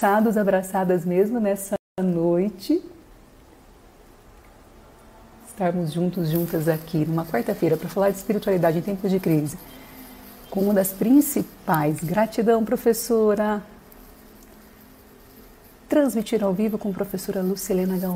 abraçados, abraçadas mesmo nessa noite. Estarmos juntos, juntas aqui numa quarta-feira para falar de espiritualidade em tempos de crise. Com uma das principais, gratidão, professora. Transmitir ao vivo com a professora Lucilena Galvão.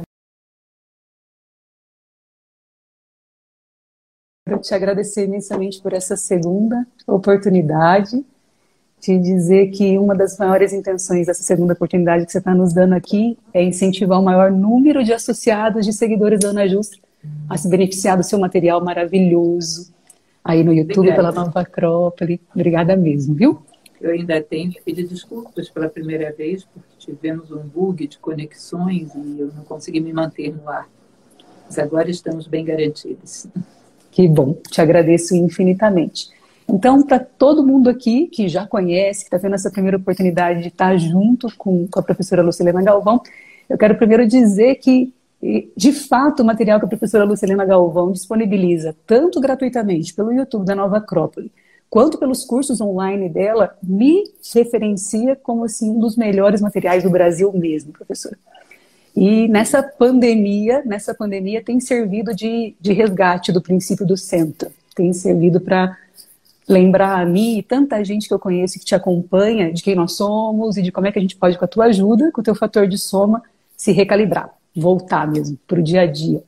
Quero te agradecer imensamente por essa segunda oportunidade, te dizer que uma das maiores intenções dessa segunda oportunidade que você está nos dando aqui é incentivar o maior número de associados, de seguidores da Ana Justa a se beneficiar do seu material maravilhoso aí no YouTube. Obrigada. Pela Nova Acrópole. Obrigada mesmo, viu? Eu ainda tenho que pedir desculpas pela primeira vez, porque tivemos um bug de conexões e eu não consegui me manter no ar. Mas agora estamos bem garantidos. Que bom, te agradeço infinitamente. Então, para todo mundo aqui que já conhece, que está tendo essa primeira oportunidade de estar junto com a professora Lucilena Galvão, eu quero primeiro dizer que, de fato, o material que a professora Lucilena Galvão disponibiliza, tanto gratuitamente pelo YouTube da Nova Acrópole, quanto pelos cursos online dela, me referencia como assim, um dos melhores materiais do Brasil mesmo, professora. E nessa pandemia tem servido de resgate do princípio do centro, tem servido para lembrar a mim e tanta gente que eu conheço que te acompanha de quem nós somos e de como é que a gente pode, com a tua ajuda, com o teu fator de soma, se recalibrar, voltar mesmo para o dia a dia.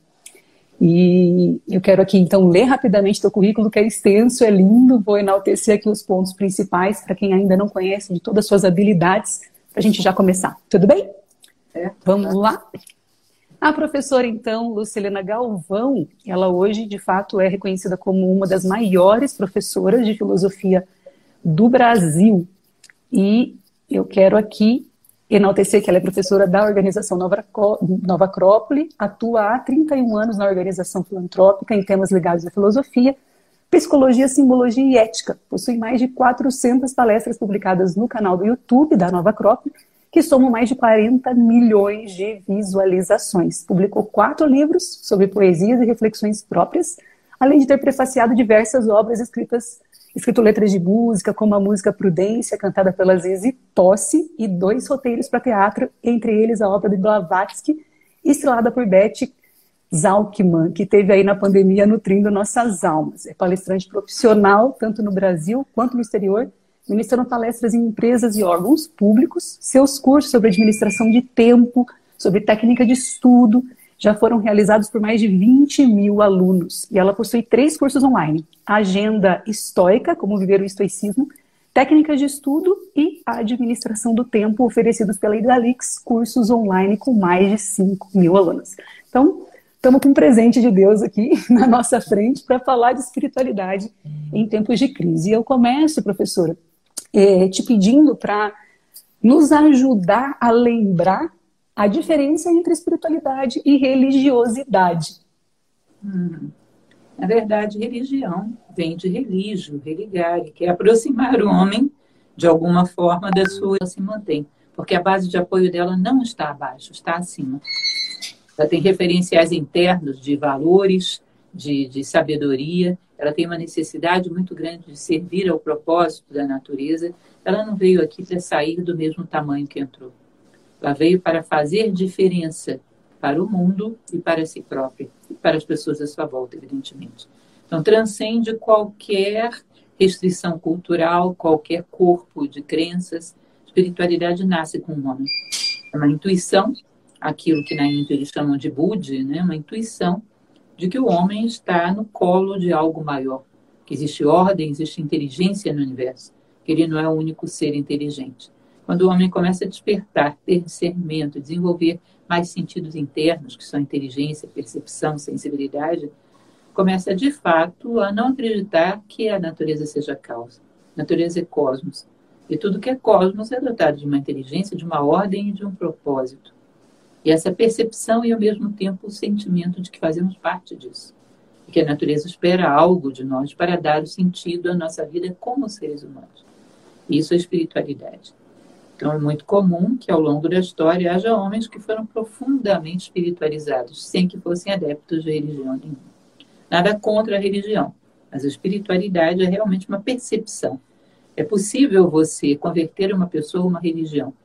E eu quero aqui, então, ler rapidamente teu currículo, que é extenso, é lindo, vou enaltecer aqui os pontos principais para quem ainda não conhece de todas as suas habilidades, para a gente já começar. Tudo bem? Vamos lá? A professora, então, Lucilena Galvão, ela hoje, de fato, é reconhecida como uma das maiores professoras de filosofia do Brasil. E eu quero aqui enaltecer que ela é professora da organização Nova Acrópole, atua há 31 anos na organização filantrópica em temas ligados à filosofia, psicologia, simbologia e ética. Possui mais de 400 palestras publicadas no canal do YouTube da Nova Acrópole, que somam mais de 40 milhões de visualizações. Publicou 4 livros sobre poesias e reflexões próprias, além de ter prefaciado diversas obras escrito letras de música, como a música Prudência, cantada pela Zizi Tosse, e 2 roteiros para teatro, entre eles a obra de Blavatsky, estrelada por Beth Zalkman, que teve aí na pandemia nutrindo nossas almas. É palestrante profissional, tanto no Brasil quanto no exterior, ministrando palestras em empresas e órgãos públicos. Seus cursos sobre administração de tempo, sobre técnica de estudo, já foram realizados por mais de 20 mil alunos. E ela possui 3 cursos online: Agenda Estoica, como viver o estoicismo, técnicas de estudo e a administração do tempo, oferecidos pela Idalix, cursos online com mais de 5 mil alunos. Então, estamos com um presente de Deus aqui na nossa frente para falar de espiritualidade em tempos de crise. E eu começo, professora, te pedindo para nos ajudar a lembrar a diferença entre espiritualidade e religiosidade. Na verdade, religião vem de religio, religare, que é aproximar o homem, de alguma forma, da sua... Ela se mantém, porque a base de apoio dela não está abaixo, está acima. Ela tem referenciais internos de valores, de sabedoria. Ela tem uma necessidade muito grande de servir ao propósito da natureza. Ela não veio aqui para sair do mesmo tamanho que entrou. Ela veio para fazer diferença para o mundo e para si própria, e para as pessoas à sua volta, evidentemente. Então, transcende qualquer restrição cultural, qualquer corpo de crenças. Espiritualidade nasce com o homem. É uma intuição, aquilo que na Índia eles chamam de Budi, né? Uma intuição de que o homem está no colo de algo maior, que existe ordem, existe inteligência no universo, que ele não é o único ser inteligente. Quando o homem começa a despertar, ter discernimento, desenvolver mais sentidos internos, que são inteligência, percepção, sensibilidade, começa de fato a não acreditar que a natureza seja causa. A natureza é cosmos. E tudo que é cosmos é dotado de uma inteligência, de uma ordem e de um propósito. E essa percepção e, ao mesmo tempo, o sentimento de que fazemos parte disso. E que a natureza espera algo de nós para dar o sentido à nossa vida como seres humanos. E isso é espiritualidade. Então, é muito comum que, ao longo da história, haja homens que foram profundamente espiritualizados, sem que fossem adeptos de religião nenhuma. Nada contra a religião, mas a espiritualidade é realmente uma percepção. É possível você converter uma pessoa a uma religião,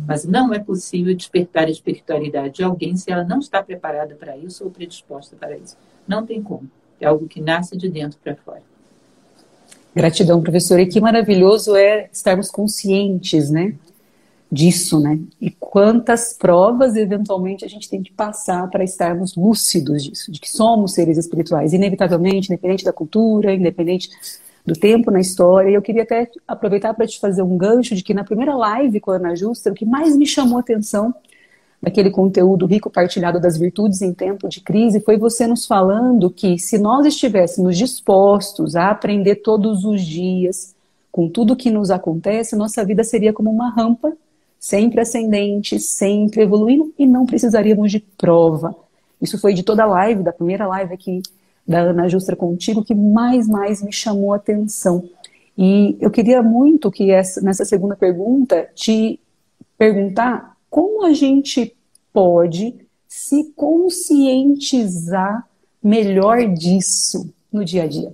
Mas não é possível despertar a espiritualidade de alguém se ela não está preparada para isso ou predisposta para isso. Não tem como. É algo que nasce de dentro para fora. Gratidão, professora. E que maravilhoso é estarmos conscientes, né, disso, né? E quantas provas, eventualmente, a gente tem que passar para estarmos lúcidos disso, de que somos seres espirituais, inevitavelmente, independente da cultura, independente do tempo na história. E eu queria até aproveitar para te fazer um gancho de que na primeira live com a Ana Justa, o que mais me chamou a atenção daquele conteúdo rico partilhado das virtudes em tempo de crise foi você nos falando que se nós estivéssemos dispostos a aprender todos os dias com tudo que nos acontece, nossa vida seria como uma rampa, sempre ascendente, sempre evoluindo e não precisaríamos de prova. Isso foi de toda a live, da primeira live aqui da Ana Justa contigo, que mais me chamou a atenção. E eu queria muito que nessa segunda pergunta te perguntar como a gente pode se conscientizar melhor disso no dia a dia.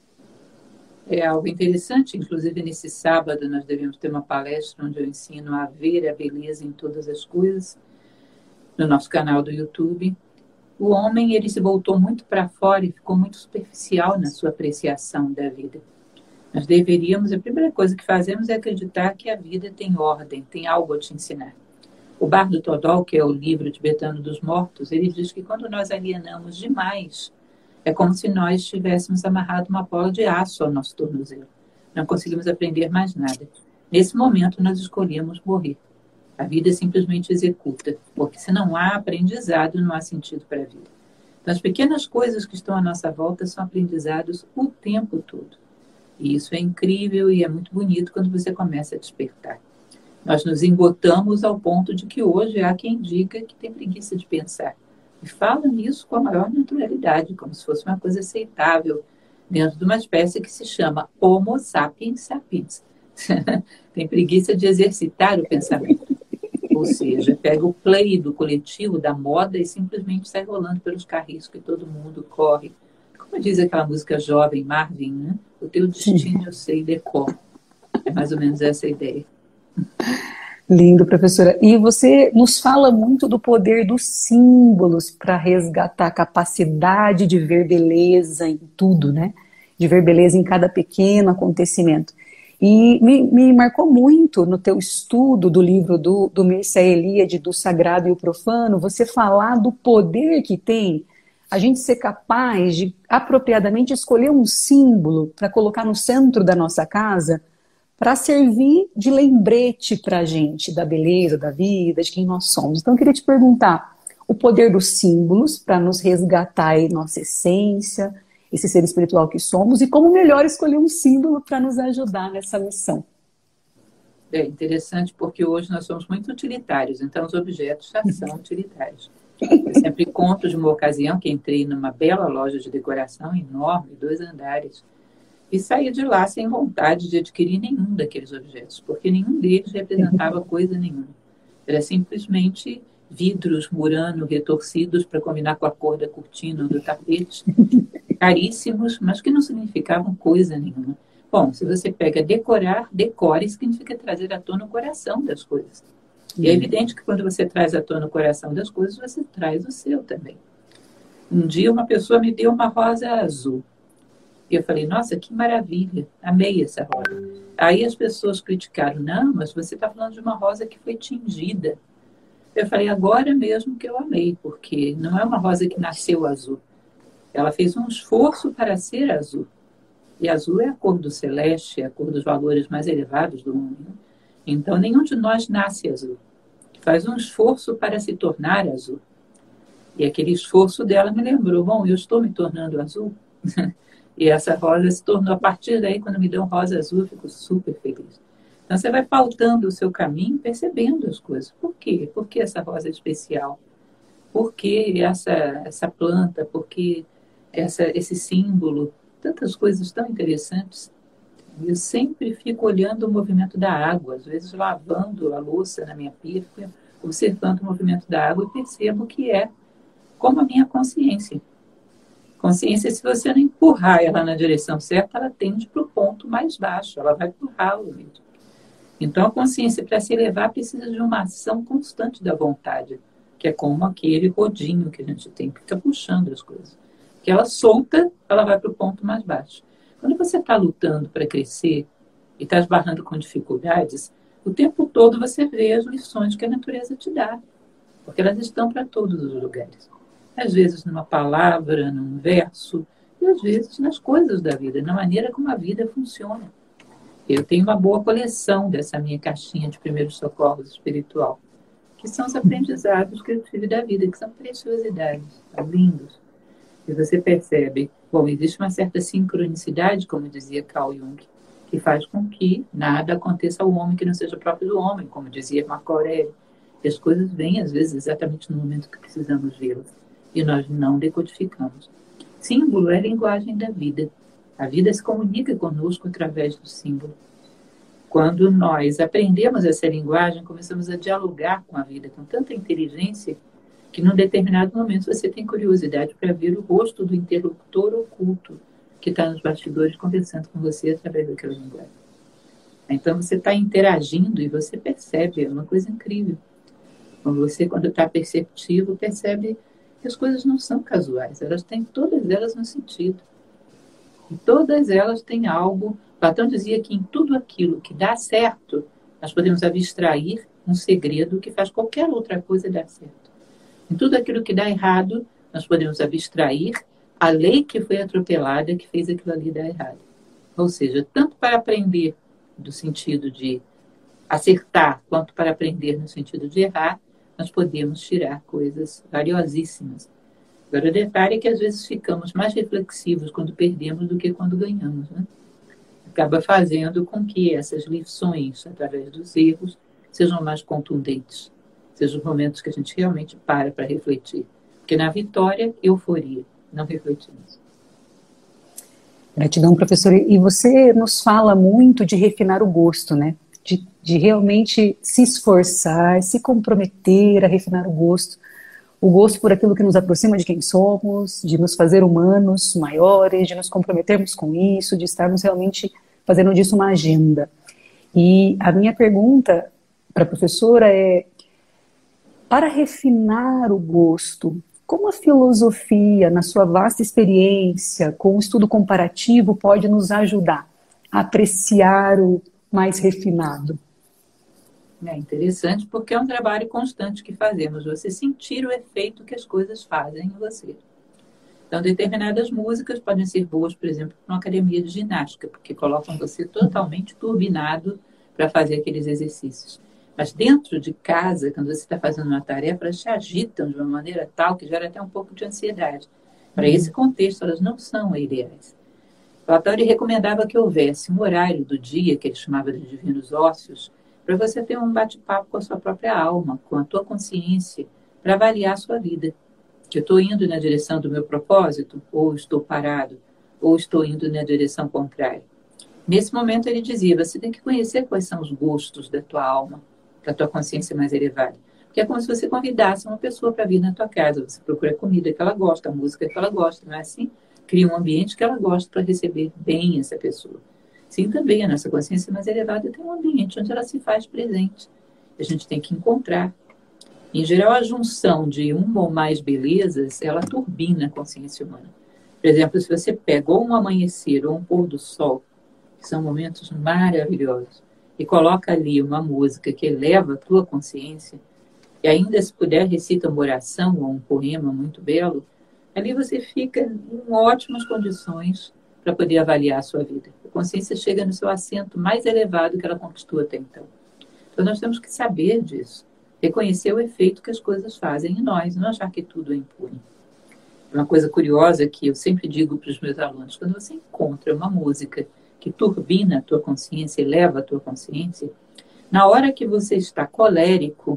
É algo interessante, inclusive nesse sábado nós devemos ter uma palestra onde eu ensino a ver a beleza em todas as coisas, no nosso canal do YouTube. O homem, ele se voltou muito para fora e ficou muito superficial na sua apreciação da vida. Nós deveríamos, a primeira coisa que fazemos é acreditar que a vida tem ordem, tem algo a te ensinar. O Bardo Thodol, que é o livro tibetano dos mortos, ele diz que quando nós alienamos demais, é como se nós tivéssemos amarrado uma bola de aço ao nosso tornozelo. Não conseguimos aprender mais nada. Nesse momento, nós escolhemos morrer. A vida simplesmente executa, porque se não há aprendizado, não há sentido para a vida. Então, as pequenas coisas que estão à nossa volta são aprendizados o tempo todo. E isso é incrível e é muito bonito quando você começa a despertar. Nós nos embotamos ao ponto de que hoje há quem diga que tem preguiça de pensar. E fala nisso com a maior naturalidade, como se fosse uma coisa aceitável, dentro de uma espécie que se chama Homo sapiens sapiens. Tem preguiça de exercitar o pensamento. Ou seja, pega o play do coletivo, da moda, e simplesmente sai rolando pelos carris que todo mundo corre. Como diz aquela música jovem, Marvin, né? O teu destino eu sei decor. É mais ou menos essa a ideia. Lindo, professora. E você nos fala muito do poder dos símbolos para resgatar a capacidade de ver beleza em tudo, né? De ver beleza em cada pequeno acontecimento. E me marcou muito no teu estudo do livro do Mircea Eliade, do Sagrado e o Profano, você falar do poder que tem a gente ser capaz de apropriadamente escolher um símbolo para colocar no centro da nossa casa, para servir de lembrete para a gente da beleza, da vida, de quem nós somos. Então eu queria te perguntar o poder dos símbolos para nos resgatar aí nossa essência, esse ser espiritual que somos, e como melhor escolher um símbolo para nos ajudar nessa missão. É interessante porque hoje nós somos muito utilitários, então os objetos já são utilitários. Eu sempre conto de uma ocasião que entrei numa bela loja de decoração enorme, 2 andares, e saí de lá sem vontade de adquirir nenhum daqueles objetos, porque nenhum deles representava coisa nenhuma. Era simplesmente vidros murano retorcidos para combinar com a cor da cortina ou do tapete, caríssimos, mas que não significavam coisa nenhuma. Bom, se você pega decorar, decore significa trazer à tona o coração das coisas. E é evidente que quando você traz à tona o coração das coisas, você traz o seu também. Um dia uma pessoa me deu uma rosa azul. E eu falei, nossa, que maravilha, amei essa rosa. Aí as pessoas criticaram, não, mas você está falando de uma rosa que foi tingida. Eu falei, agora mesmo que eu amei, porque não é uma rosa que nasceu azul. Ela fez um esforço para ser azul. E azul é a cor do celeste, é a cor dos valores mais elevados do mundo. Então, nenhum de nós nasce azul. Faz um esforço para se tornar azul. E aquele esforço dela me lembrou, bom, eu estou me tornando azul. E essa rosa se tornou, a partir daí, quando me deu um rosa azul, eu fico super feliz. Então, você vai pautando o seu caminho, percebendo as coisas. Por quê? Por que essa rosa é especial? Por que essa planta? Por que esse símbolo? Tantas coisas tão interessantes. Eu sempre fico olhando o movimento da água, às vezes lavando a louça na minha pia, fico observando o movimento da água e percebo que é como a minha consciência. Consciência, se você não empurrar ela na direção certa, ela tende para o ponto mais baixo, ela vai empurrá-lo mesmo. Então, a consciência, para se elevar, precisa de uma ação constante da vontade, que é como aquele rodinho que a gente tem, que fica puxando as coisas. Que ela solta, ela vai para o ponto mais baixo. Quando você está lutando para crescer e está esbarrando com dificuldades, o tempo todo você vê as lições que a natureza te dá, porque elas estão para todos os lugares. Às vezes numa palavra, num verso, e às vezes nas coisas da vida, na maneira como a vida funciona. Eu tenho uma boa coleção dessa minha caixinha de primeiros socorros espiritual, que são os aprendizados que eu tive da vida, que são preciosidades, são lindos. E você percebe, bom, existe uma certa sincronicidade, como dizia Carl Jung, que faz com que nada aconteça ao homem que não seja próprio do homem, como dizia Marco Aurélio. E as coisas vêm, às vezes, exatamente no momento que precisamos vê-las. E nós não decodificamos. Símbolo é a linguagem da vida. A vida se comunica conosco através do símbolo. Quando nós aprendemos essa linguagem, começamos a dialogar com a vida com tanta inteligência que, num determinado momento, você tem curiosidade para ver o rosto do interlocutor oculto que está nos bastidores conversando com você através daquela linguagem. Então, você está interagindo e você percebe, é uma coisa incrível. Você, quando está perceptivo, percebe que as coisas não são casuais, elas têm todas elas um sentido. E todas elas têm algo. Platão dizia que em tudo aquilo que dá certo, nós podemos abstrair um segredo que faz qualquer outra coisa dar certo. Em tudo aquilo que dá errado, nós podemos abstrair a lei que foi atropelada que fez aquilo ali dar errado. Ou seja, tanto para aprender do sentido de acertar, quanto para aprender no sentido de errar, nós podemos tirar coisas valiosíssimas. Agora, o detalhe é que às vezes ficamos mais reflexivos quando perdemos do que quando ganhamos, né? Acaba fazendo com que essas lições, através dos erros, sejam mais contundentes. Sejam os momentos que a gente realmente para refletir. Porque na vitória, euforia. Não refletimos. Gratidão, professora. E você nos fala muito de refinar o gosto, né? De realmente se esforçar, se comprometer a refinar o gosto por aquilo que nos aproxima de quem somos, de nos fazer humanos maiores, de nos comprometermos com isso, de estarmos realmente fazendo disso uma agenda. E a minha pergunta para a professora é, para refinar o gosto, como a filosofia, na sua vasta experiência, com o estudo comparativo, pode nos ajudar a apreciar o mais refinado? É interessante porque é um trabalho constante que fazemos. Você sentir o efeito que as coisas fazem em você. Então, determinadas músicas podem ser boas, por exemplo, para uma academia de ginástica, porque colocam você totalmente turbinado para fazer aqueles exercícios. Mas dentro de casa, quando você está fazendo uma tarefa, elas te agitam de uma maneira tal que gera até um pouco de ansiedade. Para esse contexto, elas não são ideais. Platão recomendava que houvesse um horário do dia, que ele chamava de divinos ócios, para você ter um bate-papo com a sua própria alma, com a tua consciência, para avaliar a sua vida. Que eu estou indo na direção do meu propósito, ou estou parado, ou estou indo na direção contrária. Nesse momento ele dizia, você tem que conhecer quais são os gostos da tua alma, da tua consciência mais elevada. Porque é como se você convidasse uma pessoa para vir na tua casa, você procura a comida que ela gosta, a música que ela gosta, não é assim? Cria um ambiente que ela gosta para receber bem essa pessoa. Sim, também a nossa consciência mais elevada tem um ambiente onde ela se faz presente. A gente tem que encontrar. Em geral, a junção de uma ou mais belezas, ela turbina a consciência humana. Por exemplo, se você pega ou um amanhecer ou um pôr do sol, que são momentos maravilhosos, e coloca ali uma música que eleva a tua consciência, e ainda se puder recita uma oração ou um poema muito belo, ali você fica em ótimas condições para poder avaliar a sua vida. A consciência chega no seu assento mais elevado que ela conquistou até então. Então nós temos que saber disso, reconhecer o efeito que as coisas fazem em nós, não achar que tudo é impune. Uma coisa curiosa que eu sempre digo para os meus alunos, quando você encontra uma música que turbina a tua consciência, eleva a tua consciência, na hora que você está colérico,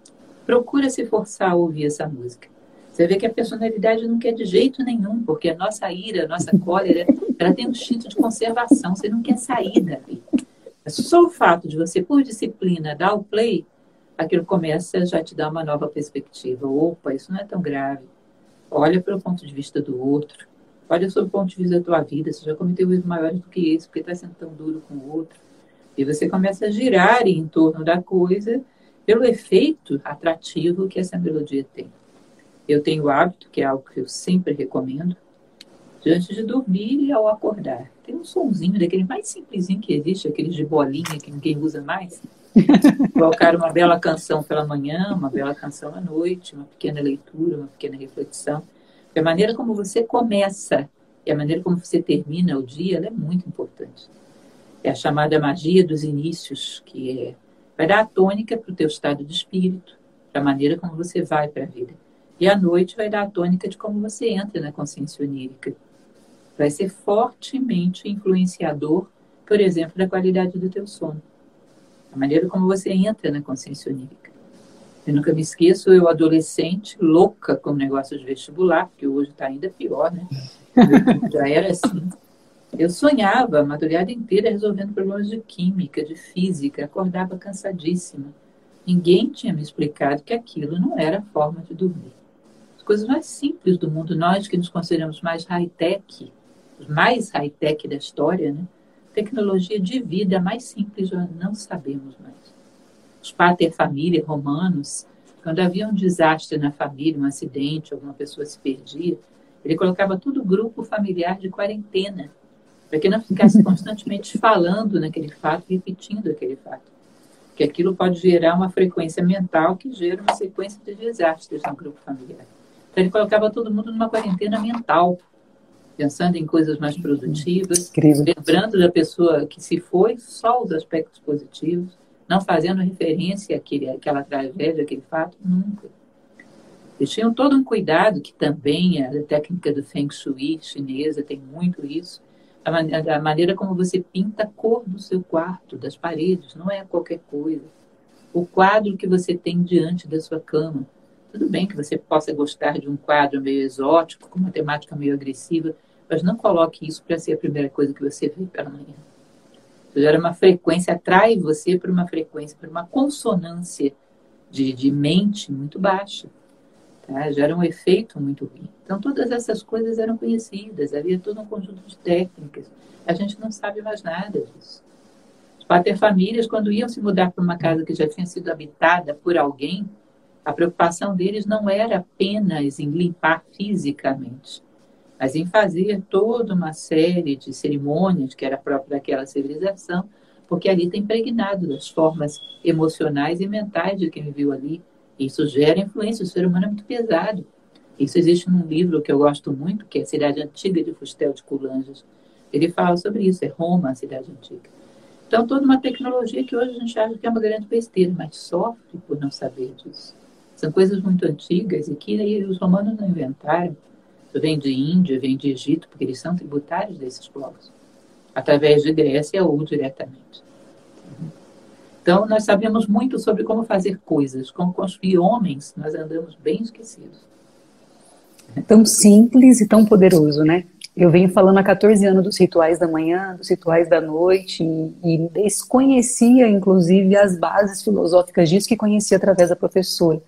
procura se forçar a ouvir essa música. Você vê que a personalidade não quer de jeito nenhum, porque a nossa ira, a nossa cólera, ela tem um instinto de conservação, você não quer sair dali. Só o fato de você, por disciplina, dar o play, aquilo começa já a te dar uma nova perspectiva. Opa, isso não é tão grave. Olha pelo ponto de vista do outro. Olha sobre o ponto de vista da tua vida. Você já cometeu erros maiores do que esse, porque está sendo tão duro com o outro. E você começa a girar em torno da coisa pelo efeito atrativo que essa melodia tem. Eu tenho o hábito, que é algo que eu sempre recomendo, de antes de dormir e ao acordar. Tem um sonzinho daquele mais simplesinho que existe, aquele de bolinha que ninguém usa mais. Colocar uma bela canção pela manhã, uma bela canção à noite, uma pequena leitura, uma pequena reflexão. Porque a maneira como você começa e a maneira como você termina o dia, ela é muito importante. É a chamada magia dos inícios, que vai dar a tônica para o teu estado de espírito, para a maneira como você vai para a vida. E à noite vai dar a tônica de como você entra na consciência onírica. Vai ser fortemente influenciador, por exemplo, da qualidade do teu sono. A maneira como você entra na consciência onírica. Eu nunca me esqueço, eu adolescente, louca com negócio de vestibular, porque hoje está ainda pior, né? Já era assim. Eu sonhava a madrugada inteira resolvendo problemas de química, de física, acordava cansadíssima. Ninguém tinha me explicado que aquilo não era a forma de dormir. As coisas mais simples do mundo, nós que nos consideramos mais high-tech, os mais high-tech da história, né? Tecnologia de vida mais simples já não sabemos mais. Os pater família romanos, quando havia um desastre na família, um acidente, alguma pessoa se perdia, ele colocava todo o grupo familiar de quarentena, para que não ficasse constantemente falando naquele fato, repetindo aquele fato. Porque aquilo pode gerar uma frequência mental que gera uma sequência de desastres no grupo familiar. Então, ele colocava todo mundo numa quarentena mental, pensando em coisas mais produtivas, Incrível. lembrando da pessoa que se foi, só os aspectos positivos, não fazendo referência àquela tragédia, àquele fato, nunca. Eles tinham todo um cuidado, que também a técnica do Feng Shui chinesa tem muito isso, a maneira como você pinta a cor do seu quarto, das paredes, não é qualquer coisa. O quadro que você tem diante da sua cama. Tudo bem que você possa gostar de um quadro meio exótico, com uma temática meio agressiva, mas não coloque isso para ser a primeira coisa que você vê pela manhã. Isso gera uma frequência, atrai você para uma frequência, para uma consonância de mente muito baixa. Tá? Gera um efeito muito ruim. Então, todas essas coisas eram conhecidas, havia todo um conjunto de técnicas. A gente não sabe mais nada disso. Os paterfamílias, quando iam se mudar para uma casa que já tinha sido habitada por alguém, a preocupação deles não era apenas em limpar fisicamente, mas em fazer toda uma série de cerimônias que era própria daquela civilização, porque ali está impregnado das formas emocionais e mentais de quem viveu ali. Isso gera influência, o ser humano é muito pesado. Isso existe num livro que eu gosto muito, que é a Cidade Antiga de Fustel de Coulanges. Ele fala sobre isso, é Roma, a cidade antiga. Então, toda uma tecnologia que hoje a gente acha que é uma grande besteira, mas sofre por não saber disso. São coisas muito antigas e que aí os romanos não inventaram. Vem de Índia, vem de Egito, porque eles são tributários desses povos, através de Grécia ou diretamente. Então, nós sabemos muito sobre como fazer coisas, como construir homens, nós andamos bem esquecidos. Tão simples e tão poderoso, né? Eu venho falando há 14 anos dos rituais da manhã, dos rituais da noite, e desconhecia, inclusive, as bases filosóficas disso que conhecia através da professora.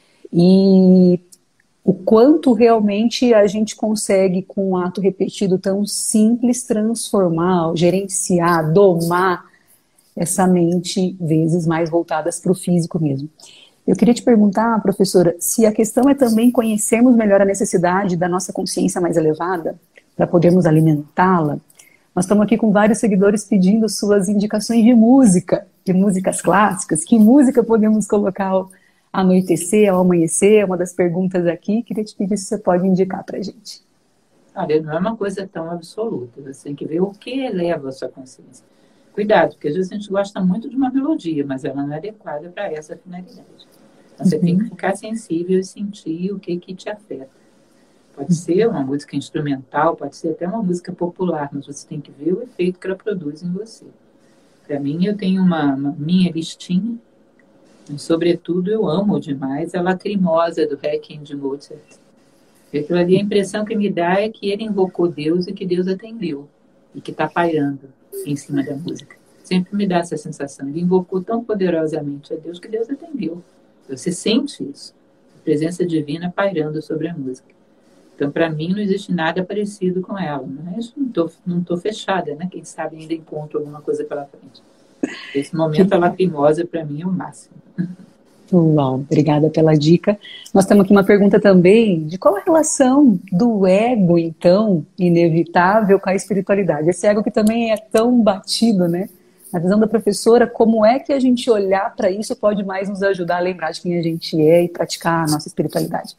E o quanto realmente a gente consegue, com um ato repetido tão simples, transformar, gerenciar, domar essa mente, vezes mais voltadas para o físico mesmo. Eu queria te perguntar, professora, se a questão é também conhecermos melhor a necessidade da nossa consciência mais elevada, para podermos alimentá-la. Nós estamos aqui com vários seguidores pedindo suas indicações de música, de músicas clássicas. Que música podemos colocar ao anoitecer, ao amanhecer? É uma das perguntas aqui. Queria te pedir se você pode indicar para a gente. Olha, não é uma coisa tão absoluta. Você tem que ver o que eleva a sua consciência. Cuidado, porque às vezes a gente gosta muito de uma melodia, mas ela não é adequada para essa finalidade. Então, você tem que ficar sensível e sentir o que te afeta. Pode ser uma música instrumental, pode ser até uma música popular, mas você tem que ver o efeito que ela produz em você. Para mim, eu tenho uma minha listinha, e, sobretudo, eu amo demais a Lacrimosa, do Requiem de Mozart. Aquilo ali, a impressão que me dá é que ele invocou Deus e que Deus atendeu, e que está pairando em cima da música. Sempre me dá essa sensação. Ele invocou tão poderosamente a Deus que Deus atendeu. Você sente isso, a presença divina pairando sobre a música. Então, para mim, não existe nada parecido com ela. Mas não tô fechada, né? Quem sabe ainda encontro alguma coisa pela frente. Esse momento, a lacrimosa, para mim, é o máximo. Uau, obrigada pela dica. Nós temos aqui uma pergunta também de qual a relação do ego, então, inevitável com a espiritualidade. Esse ego que também é tão batido, né? Na visão da professora, como é que a gente olhar para isso pode mais nos ajudar a lembrar de quem a gente é e praticar a nossa espiritualidade?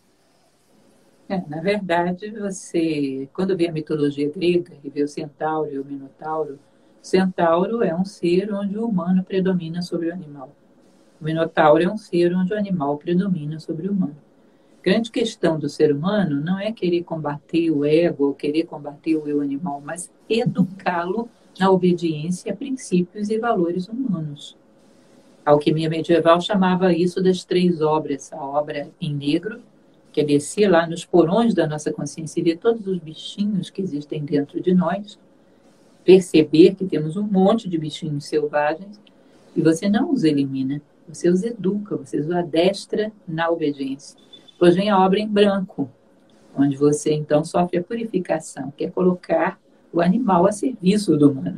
Na verdade, você, quando vê a mitologia grega e vê o centauro e o minotauro, o centauro é um ser onde o humano predomina sobre o animal. O minotauro é um ser onde o animal predomina sobre o humano. A grande questão do ser humano não é querer combater o ego ou querer combater o eu animal, mas educá-lo na obediência a princípios e valores humanos. A alquimia medieval chamava isso das 3 obras. A obra em negro, que é descer lá nos porões da nossa consciência e ver todos os bichinhos que existem dentro de nós, perceber que temos um monte de bichinhos selvagens e você não os elimina. Você os educa, você os adestra na obediência. Depois vem a obra em branco, onde você então sofre a purificação, que é colocar o animal a serviço do humano.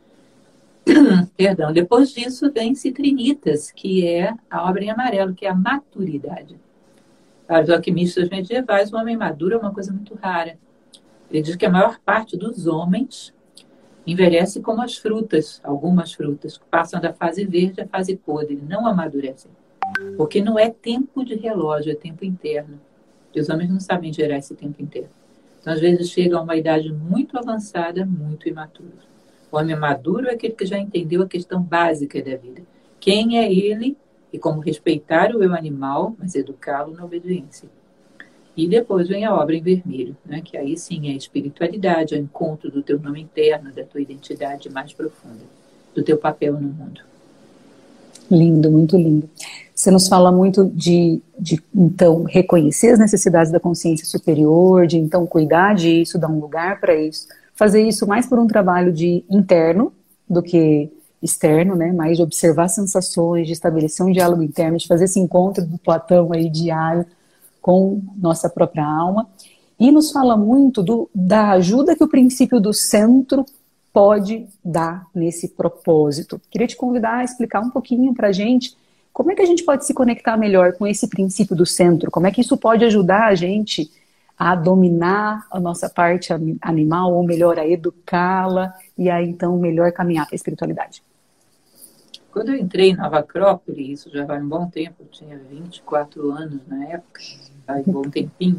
Perdão. Depois disso vem Citrinitas, que é a obra em amarelo, que é a maturidade. Para os alquimistas medievais, o homem maduro é uma coisa muito rara. Ele diz que a maior parte dos homens envelhece como as frutas, algumas frutas, que passam da fase verde à fase podre, não amadurecem. Porque não é tempo de relógio, é tempo interno. E os homens não sabem gerar esse tempo interno. Então, às vezes, chegam a uma idade muito avançada, muito imatura. O homem maduro é aquele que já entendeu a questão básica da vida. Quem é ele e como respeitar o eu animal, mas educá-lo na obediência. E depois vem a obra em vermelho, né? Que aí sim é a espiritualidade, é o encontro do teu nome interno, da tua identidade mais profunda, do teu papel no mundo. Lindo, muito lindo. Você nos fala muito de então, reconhecer as necessidades da consciência superior, de, então, cuidar disso, dar um lugar para isso. Fazer isso mais por um trabalho de interno do que externo, né? Mais de observar sensações, de estabelecer um diálogo interno, de fazer esse encontro do Platão aí diário com nossa própria alma. E nos fala muito da ajuda que o princípio do centro pode dar nesse propósito. Queria te convidar a explicar um pouquinho para a gente como é que a gente pode se conectar melhor com esse princípio do centro, como é que isso pode ajudar a gente a dominar a nossa parte animal, ou melhor, a educá-la, e a então melhor caminhar para a espiritualidade. Quando eu entrei na Nova Acrópole, isso já vai um bom tempo, eu tinha 24 anos na época, faz um bom tempinho,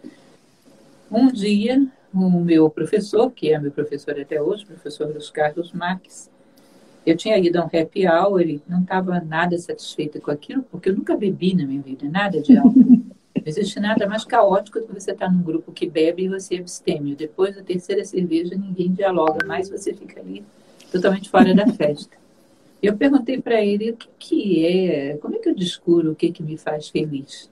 um dia o meu professor, que é meu professor até hoje, o professor Luiz Carlos Marques, eu tinha ido a um happy hour, ele não estava nada satisfeito com aquilo, porque eu nunca bebi na minha vida, nada de álcool. Não existe nada mais caótico do que você estar num grupo que bebe e você abstêmio. Depois da terceira cerveja, ninguém dialoga mais, você fica ali totalmente fora da festa. Eu perguntei para ele o que é, como é que eu descubro o que me faz feliz?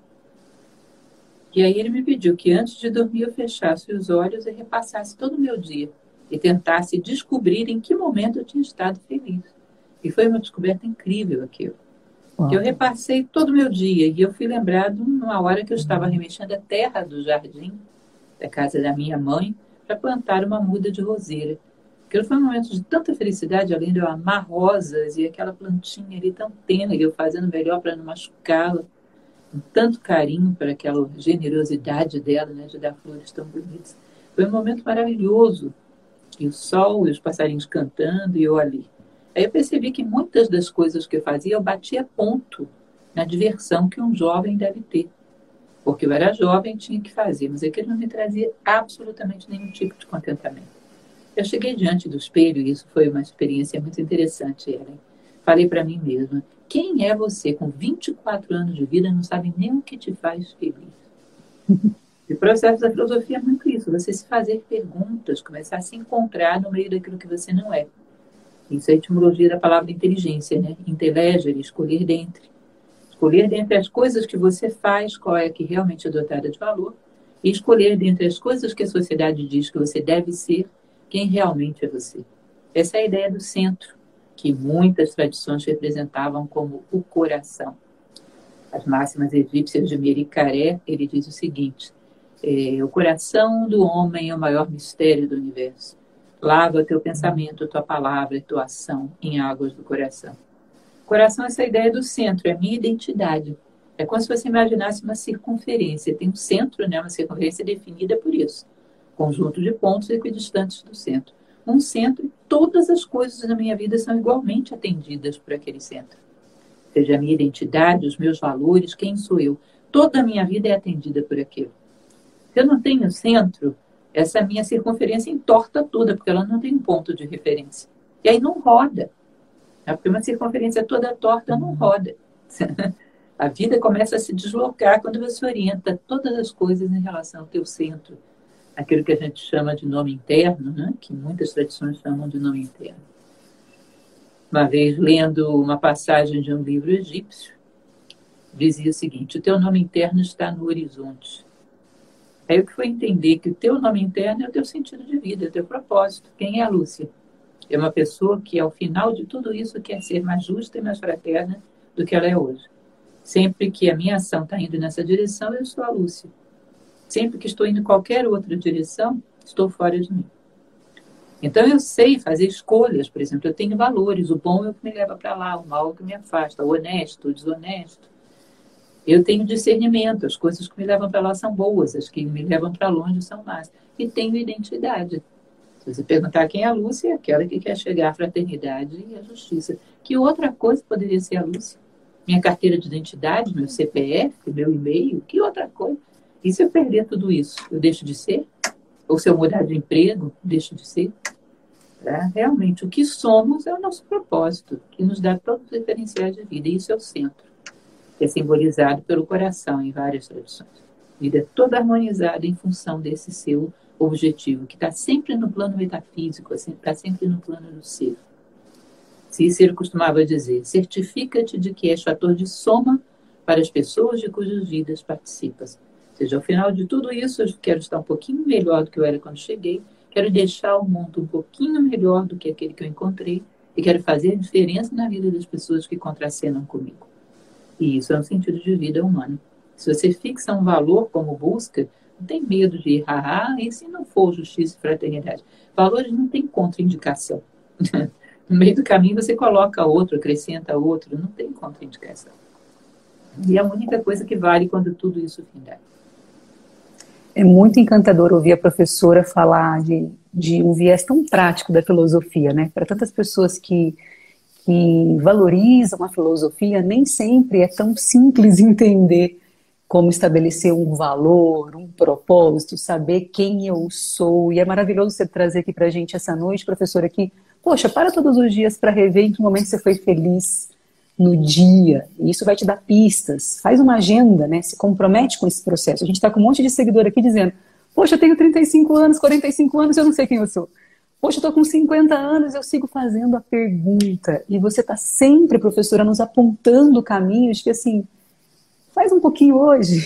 E aí ele me pediu que antes de dormir eu fechasse os olhos e repassasse todo o meu dia e tentasse descobrir em que momento eu tinha estado feliz. E foi uma descoberta incrível aquilo. Que eu repassei todo o meu dia e eu fui lembrado numa hora que eu estava remexendo a terra do jardim da casa da minha mãe para plantar uma muda de roseira. Aquilo foi um momento de tanta felicidade, além de eu amar rosas e aquela plantinha ali tão tênue, eu fazendo melhor para não machucá-la, com tanto carinho para aquela generosidade dela, né, de dar flores tão bonitas. Foi um momento maravilhoso. E o sol e os passarinhos cantando e eu ali. Aí eu percebi que muitas das coisas que eu fazia, eu batia ponto na diversão que um jovem deve ter. Porque eu era jovem e tinha que fazer, mas aquilo não me trazia absolutamente nenhum tipo de contentamento. Eu cheguei diante do espelho, e isso foi uma experiência muito interessante, Ellen. Falei para mim mesma, quem é você com 24 anos de vida e não sabe nem o que te faz feliz? E o processo da filosofia é muito isso, você se fazer perguntas, começar a se encontrar no meio daquilo que você não é. Isso é a etimologia da palavra inteligência, né? Intelegere, escolher dentre. Escolher dentre as coisas que você faz, qual é a que realmente é dotada de valor, e escolher dentre as coisas que a sociedade diz que você deve ser, quem realmente é você. Essa é a ideia do centro, que muitas tradições representavam como o coração. As máximas egípcias de Mericaré, ele diz o seguinte, o coração do homem é o maior mistério do universo. Lava teu pensamento, tua palavra, tua ação em águas do coração. Coração é essa ideia do centro, é a minha identidade. É como se você imaginasse uma circunferência. Tem um centro, né? Uma circunferência definida por isso. Conjunto de pontos equidistantes do centro. Um centro, e todas as coisas na minha vida são igualmente atendidas por aquele centro. Ou seja, a minha identidade, os meus valores, quem sou eu. Toda a minha vida é atendida por aquilo. Se eu não tenho centro, essa minha circunferência entorta toda, porque ela não tem um ponto de referência. E aí não roda. Porque uma circunferência toda torta não roda. A vida começa a se deslocar quando você orienta todas as coisas em relação ao teu centro. Aquilo que a gente chama de nome interno, né? Que muitas tradições chamam de nome interno. Uma vez, lendo uma passagem de um livro egípcio, dizia o seguinte: o teu nome interno está no horizonte. Aí eu que fui entender que o teu nome interno é o teu sentido de vida, é o teu propósito. Quem é a Lúcia? É uma pessoa que, ao final de tudo isso, quer ser mais justa e mais fraterna do que ela é hoje. Sempre que a minha ação está indo nessa direção, eu sou a Lúcia. Sempre que estou indo em qualquer outra direção, estou fora de mim. Então eu sei fazer escolhas, por exemplo, eu tenho valores, o bom é o que me leva para lá, o mal é o que me afasta, o honesto, o desonesto. Eu tenho discernimento, as coisas que me levam para lá são boas, as que me levam para longe são más. E tenho identidade. Se você perguntar quem é a Lúcia, é aquela que quer chegar à fraternidade e à justiça. Que outra coisa poderia ser a Lúcia? Minha carteira de identidade, meu CPF, meu e-mail, que outra coisa? E se eu perder tudo isso, eu deixo de ser? Ou se eu mudar de emprego, deixo de ser? Realmente, o que somos é o nosso propósito, que nos dá todos os referenciais de vida. E isso é o centro, que é simbolizado pelo coração em várias tradições. A vida é toda harmonizada em função desse seu objetivo, que está sempre no plano metafísico, está sempre no plano do ser. Cícero costumava dizer: certifica-te de que és fator de soma para as pessoas de cujas vidas participas. Ou seja, ao final de tudo isso, eu quero estar um pouquinho melhor do que eu era quando cheguei, quero deixar o mundo um pouquinho melhor do que aquele que eu encontrei e quero fazer a diferença na vida das pessoas que contracenam comigo. E isso é um sentido de vida humano. Se você fixa um valor como busca, não tem medo de errar, e se não for justiça e fraternidade? Valores não tem contraindicação. No meio do caminho você coloca outro, acrescenta outro, não tem contraindicação. E é a única coisa que vale quando tudo isso findar. É muito encantador ouvir a professora falar de um viés tão prático da filosofia, né? Para tantas pessoas que valorizam a filosofia, nem sempre é tão simples entender como estabelecer um valor, um propósito, saber quem eu sou. E é maravilhoso você trazer aqui para a gente essa noite, professora, que, poxa, para todos os dias para rever em que momento você foi feliz no dia. E isso vai te dar pistas. Faz uma agenda, né? Se compromete com esse processo. A gente está com um monte de seguidor aqui dizendo: poxa, eu tenho 35 anos, 45 anos, eu não sei quem eu sou. Poxa, eu estou com 50 anos, eu sigo fazendo a pergunta. E você está sempre, professora, nos apontando caminhos que, assim, faz um pouquinho hoje.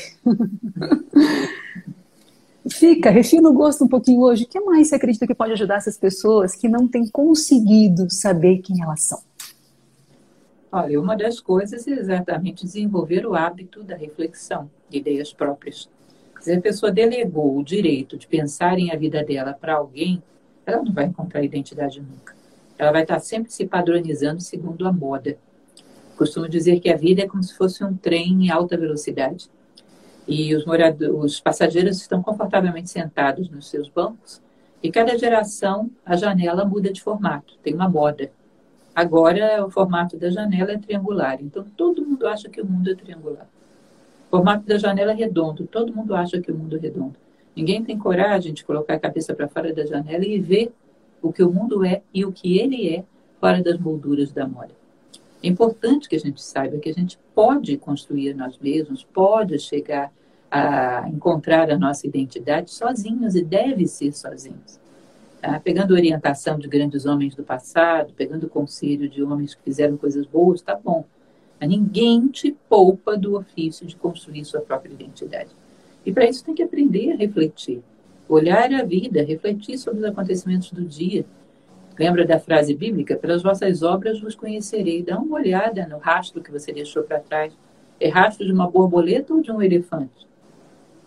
Refina o gosto um pouquinho hoje. O que mais você acredita que pode ajudar essas pessoas que não têm conseguido saber quem elas são? Olha, uma das coisas é exatamente desenvolver o hábito da reflexão de ideias próprias. Se a pessoa delegou o direito de pensar em a vida dela para alguém, ela não vai encontrar identidade nunca. Ela vai estar sempre se padronizando segundo a moda. Costumo dizer que a vida é como se fosse um trem em alta velocidade. E os passageiros estão confortavelmente sentados nos seus bancos, e cada geração a janela muda de formato, tem uma moda. Agora o formato da janela é triangular, então todo mundo acha que o mundo é triangular. O formato da janela é redondo, todo mundo acha que o mundo é redondo. Ninguém tem coragem de colocar a cabeça para fora da janela e ver o que o mundo é e o que ele é fora das molduras da moda. É importante que a gente saiba que a gente pode construir nós mesmos, pode chegar a encontrar a nossa identidade sozinhos e deve ser sozinhos. Pegando orientação de grandes homens do passado, pegando conselho de homens que fizeram coisas boas, tá bom. Mas ninguém te poupa do ofício de construir sua própria identidade. E para isso tem que aprender a refletir, olhar a vida, refletir sobre os acontecimentos do dia. Lembra da frase bíblica? Pelas vossas obras vos conhecerei. Dá uma olhada no rastro que você deixou para trás. É rastro de uma borboleta ou de um elefante?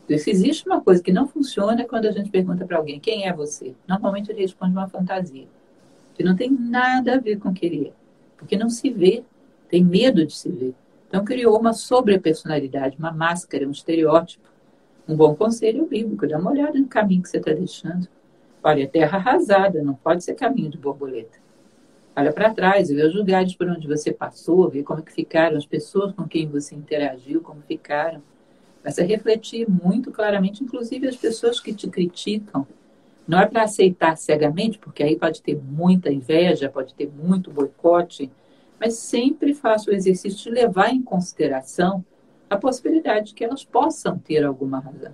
Se existe uma coisa que não funciona, é quando a gente pergunta para alguém, quem é você? Normalmente ele responde uma fantasia, que não tem nada a ver com o que ele é, porque não se vê, tem medo de se ver. Então criou uma sobrepersonalidade, uma máscara, um estereótipo. Um bom conselho bíblico, dá uma olhada no caminho que você está deixando. Olha, terra arrasada, não pode ser caminho de borboleta. Olha para trás, vê os lugares por onde você passou, vê como que ficaram as pessoas com quem você interagiu, como ficaram. Vai refletir muito claramente, inclusive as pessoas que te criticam. Não é para aceitar cegamente, porque aí pode ter muita inveja, pode ter muito boicote, mas sempre faça o exercício de levar em consideração a possibilidade de que elas possam ter alguma razão.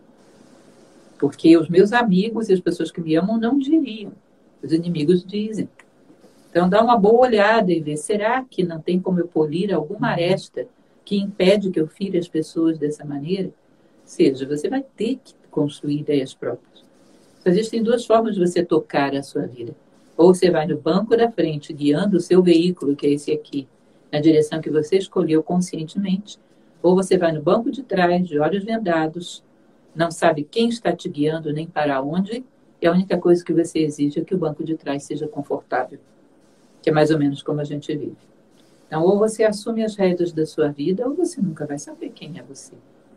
Porque os meus amigos e as pessoas que me amam não diriam, os inimigos dizem. Então, dá uma boa olhada e ver, será que não tem como eu polir alguma aresta que impede que eu fire as pessoas dessa maneira? Ou seja, você vai ter que construir ideias próprias. Então, existem duas formas de você tocar a sua vida. Ou você vai no banco da frente, guiando o seu veículo, que é esse aqui, na direção que você escolheu conscientemente, ou você vai no banco de trás, de olhos vendados, não sabe quem está te guiando nem para onde, e a única coisa que você exige é que o banco de trás seja confortável, que é mais ou menos como a gente vive. Então, ou você assume as rédeas da sua vida, ou você nunca vai saber quem é você.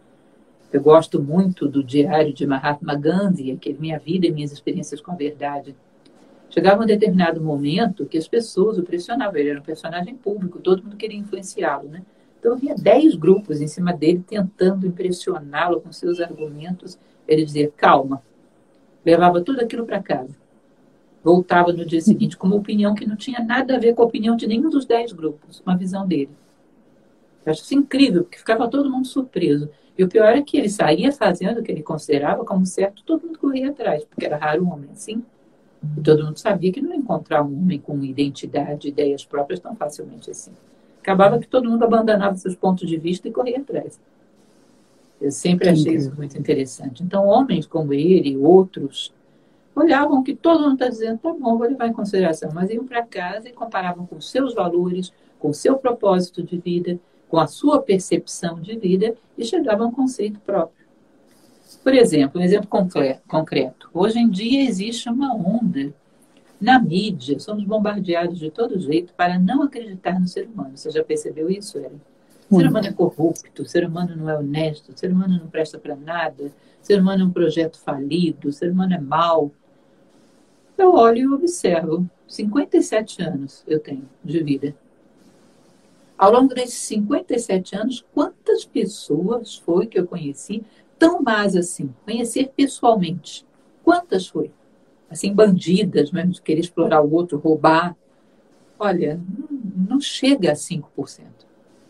Eu gosto muito do diário de Mahatma Gandhi, aquele Minha Vida e Minhas Experiências com a Verdade. Chegava um determinado momento que as pessoas o pressionavam, ele era um personagem público, todo mundo queria influenciá-lo, né? Então, havia 10 grupos em cima dele tentando impressioná-lo com seus argumentos. Ele dizia, calma. Levava tudo aquilo para casa. Voltava no dia seguinte com uma opinião que não tinha nada a ver com a opinião de nenhum dos 10 grupos, uma visão dele. Eu acho isso incrível, porque ficava todo mundo surpreso. E o pior é que ele saía fazendo o que ele considerava como certo, todo mundo corria atrás, porque era raro um homem assim. E todo mundo sabia que não ia encontrar um homem com identidade, ideias próprias tão facilmente assim. Acabava que todo mundo abandonava seus pontos de vista e corria atrás. Eu sempre achei isso muito interessante. Então, homens como ele e outros olhavam que todo mundo está dizendo, tá bom, vou levar em consideração, mas iam para casa e comparavam com seus valores, com seu propósito de vida, com a sua percepção de vida e chegavam a um conceito próprio. Por exemplo, um exemplo concreto. Hoje em dia existe uma onda na mídia, somos bombardeados de todo jeito para não acreditar no ser humano. Você já percebeu isso, Ellen? O ser humano é corrupto, o ser humano não é honesto, o ser humano não presta para nada, o ser humano é um projeto falido, o ser humano é mau. Eu olho e observo. 57 anos eu tenho de vida. Ao longo desses 57 anos, quantas pessoas foi que eu conheci tão más assim? Conhecer pessoalmente. Quantas foi? Assim, bandidas, mesmo de querer explorar o outro, roubar. Olha, não chega a 5%.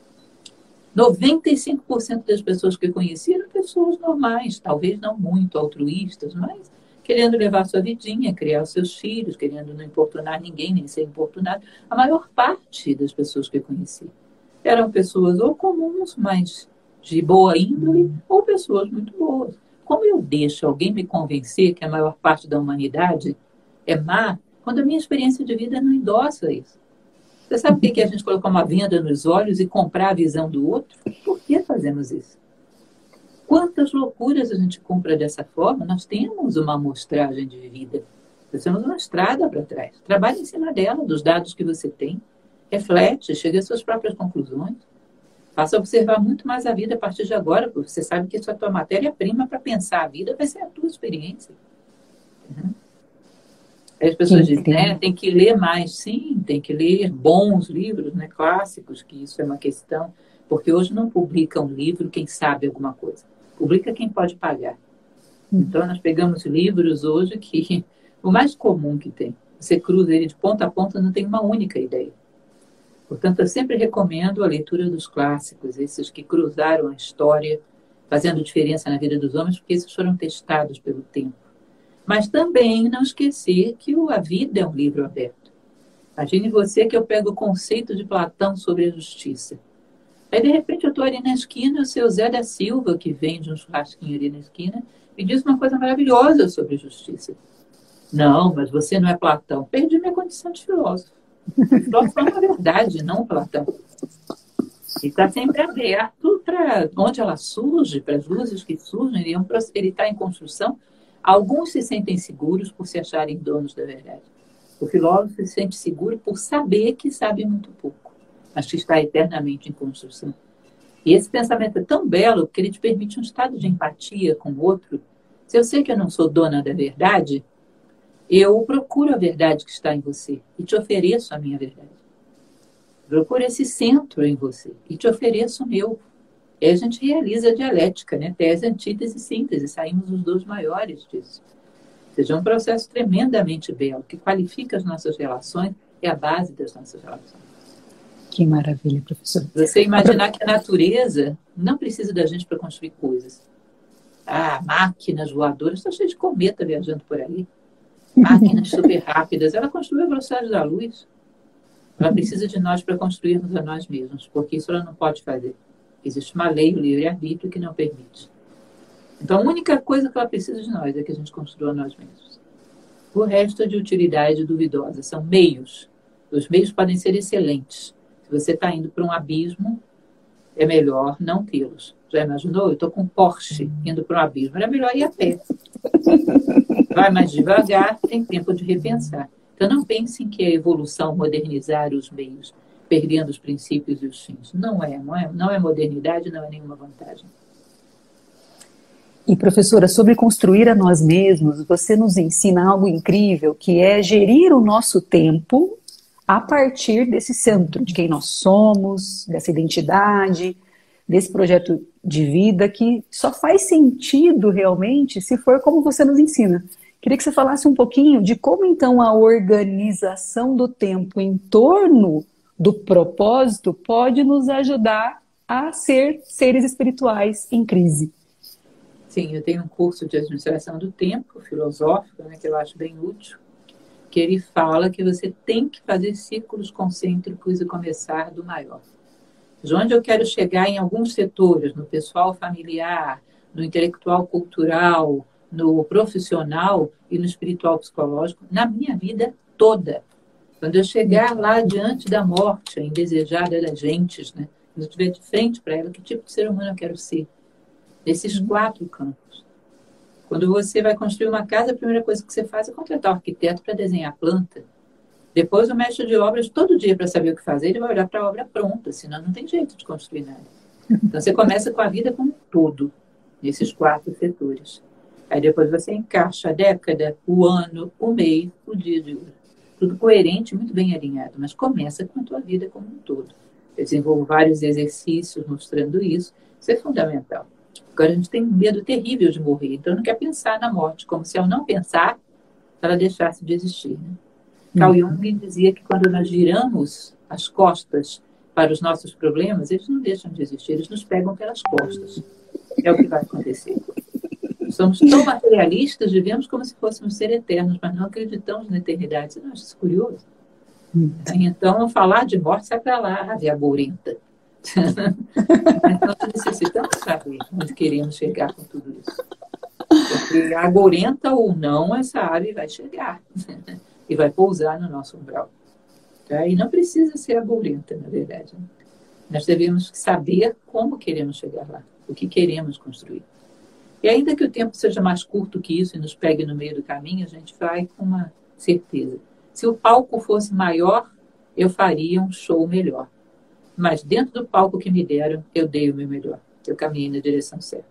95% das pessoas que eu conheci eram pessoas normais, talvez não muito altruístas, mas querendo levar a sua vidinha, criar os seus filhos, querendo não importunar ninguém, nem ser importunado. A maior parte das pessoas que eu conheci eram pessoas ou comuns, mas de boa índole, ou pessoas muito boas. Como eu deixo alguém me convencer que a maior parte da humanidade é má, quando a minha experiência de vida não endossa isso? Você sabe por que a gente colocar uma venda nos olhos e comprar a visão do outro? Por que fazemos isso? Quantas loucuras a gente compra dessa forma? Nós temos uma amostragem de vida. Nós temos uma estrada para trás. Trabalhe em cima dela, dos dados que você tem. Reflete, chegue às suas próprias conclusões. Faça observar muito mais a vida a partir de agora, porque você sabe que isso é a tua matéria-prima para pensar a vida, vai ser a tua experiência. Aí as pessoas dizem, né, tem que ler mais. Sim, tem que ler bons livros, né, clássicos, que isso é uma questão, porque hoje não publica um livro quem sabe alguma coisa. Publica quem pode pagar. Então, nós pegamos livros hoje que o mais comum que tem. Você cruza ele de ponta a ponta, não tem uma única ideia. Portanto, eu sempre recomendo a leitura dos clássicos, esses que cruzaram a história, fazendo diferença na vida dos homens, porque esses foram testados pelo tempo. Mas também não esquecer que a vida é um livro aberto. Imagine você que eu pego o conceito de Platão sobre a justiça. Aí, de repente, eu estou ali na esquina, o seu Zé da Silva, que vende um churrasquinho ali na esquina, me diz uma coisa maravilhosa sobre justiça. Não, mas você não é Platão. Perdi minha condição de filósofo. O filósofo é uma verdade, não Platão. E está sempre aberto para onde ela surge, para as luzes que surgem. Ele está em construção. Alguns se sentem seguros por se acharem donos da verdade. O filósofo se sente seguro por saber que sabe muito pouco, mas que está eternamente em construção. E esse pensamento é tão belo que ele te permite um estado de empatia com o outro. Se eu sei que eu não sou dona da verdade, eu procuro a verdade que está em você e te ofereço a minha verdade. Procuro esse centro em você e te ofereço o meu. E a gente realiza a dialética, né? Tese, antítese e síntese. Saímos os dois maiores disso. Ou seja, é um processo tremendamente belo, que qualifica as nossas relações, é a base das nossas relações. Que maravilha, professor. Você imaginar que a natureza não precisa da gente para construir coisas. Máquinas voadoras, está cheio de cometa viajando por aí. Máquinas super rápidas. Ela construiu a velocidade da luz. Ela precisa de nós para construirmos a nós mesmos, porque isso ela não pode fazer. Existe uma lei, o livre-arbítrio, que não permite. Então, a única coisa que ela precisa de nós é que a gente construa nós mesmos. O resto é de utilidade duvidosa. São meios. Os meios podem ser excelentes. Se você está indo para um abismo, é melhor não tê-los. Já imaginou? Eu estou com um Porsche indo para um abismo. Era melhor ir a pé. Vai mais devagar, tem tempo de repensar. Então, não pensem que é evolução modernizar os meios, perdendo os princípios e os fins. Não é modernidade, não é nenhuma vantagem. E, professora, sobre construir a nós mesmos, você nos ensina algo incrível, que é gerir o nosso tempo a partir desse centro, de quem nós somos, dessa identidade, desse projeto de vida, que só faz sentido realmente se for como você nos ensina. Queria que você falasse um pouquinho de como, então, a organização do tempo em torno do propósito pode nos ajudar a ser seres espirituais em crise. Sim, eu tenho um curso de administração do tempo, filosófico, né, que eu acho bem útil, que ele fala que você tem que fazer círculos concêntricos e começar do maior. De onde eu quero chegar em alguns setores, no pessoal familiar, no intelectual cultural, no profissional e no espiritual psicológico, na minha vida toda. Quando eu chegar lá diante da morte, a indesejada das gentes, né? Quando eu estiver de frente para ela, que tipo de ser humano eu quero ser? Nesses 4 campos. Quando você vai construir uma casa, a primeira coisa que você faz é contratar um arquiteto para desenhar a planta. Depois o mestre de obras, todo dia, para saber o que fazer, ele vai olhar para a obra pronta, senão não tem jeito de construir nada. Então você começa com a vida como um todo, nesses 4 setores. Aí depois você encaixa a década, o ano, o mês, o dia de hoje. Tudo coerente, muito bem alinhado, mas começa com a tua vida como um todo. Eu desenvolvo vários exercícios mostrando isso. Isso é fundamental. Agora a gente tem um medo terrível de morrer, então não quer pensar na morte, como se ao não pensar, ela deixasse de existir. Né? Carl Jung dizia que quando nós viramos as costas para os nossos problemas, eles não deixam de existir, eles nos pegam pelas costas. É o que vai acontecer. Somos tão materialistas, vivemos como se fôssemos ser eternos, mas não acreditamos na eternidade. Você não acha isso curioso? Então, falar de morte sai para lá, ave agourenta. Mas nós necessitamos saber onde queremos chegar com tudo isso. Porque agourenta ou não, essa ave vai chegar e vai pousar no nosso umbral. Tá? E não precisa ser agourenta, na verdade. Nós devemos saber como queremos chegar lá, o que queremos construir. E ainda que o tempo seja mais curto que isso e nos pegue no meio do caminho, a gente vai com uma certeza. Se o palco fosse maior, eu faria um show melhor. Mas dentro do palco que me deram, eu dei o meu melhor. Eu caminhei na direção certa.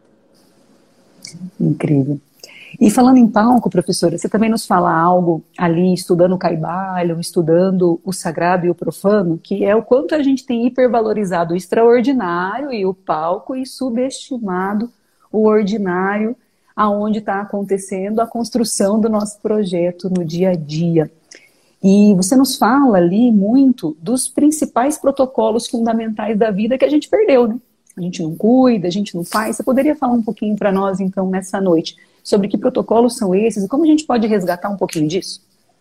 Incrível. E falando em palco, professora, você também nos fala algo ali, estudando o Kybalion, estudando o sagrado e o profano, que é o quanto a gente tem hipervalorizado o extraordinário e o palco e subestimado o ordinário, aonde está acontecendo a construção do nosso projeto no dia a dia. E você nos fala ali muito dos principais protocolos fundamentais da vida que a gente perdeu, né? A gente não cuida, a gente não faz. Você poderia falar um pouquinho para nós, então, nessa noite, sobre que protocolos são esses e como a gente pode resgatar um pouquinho disso?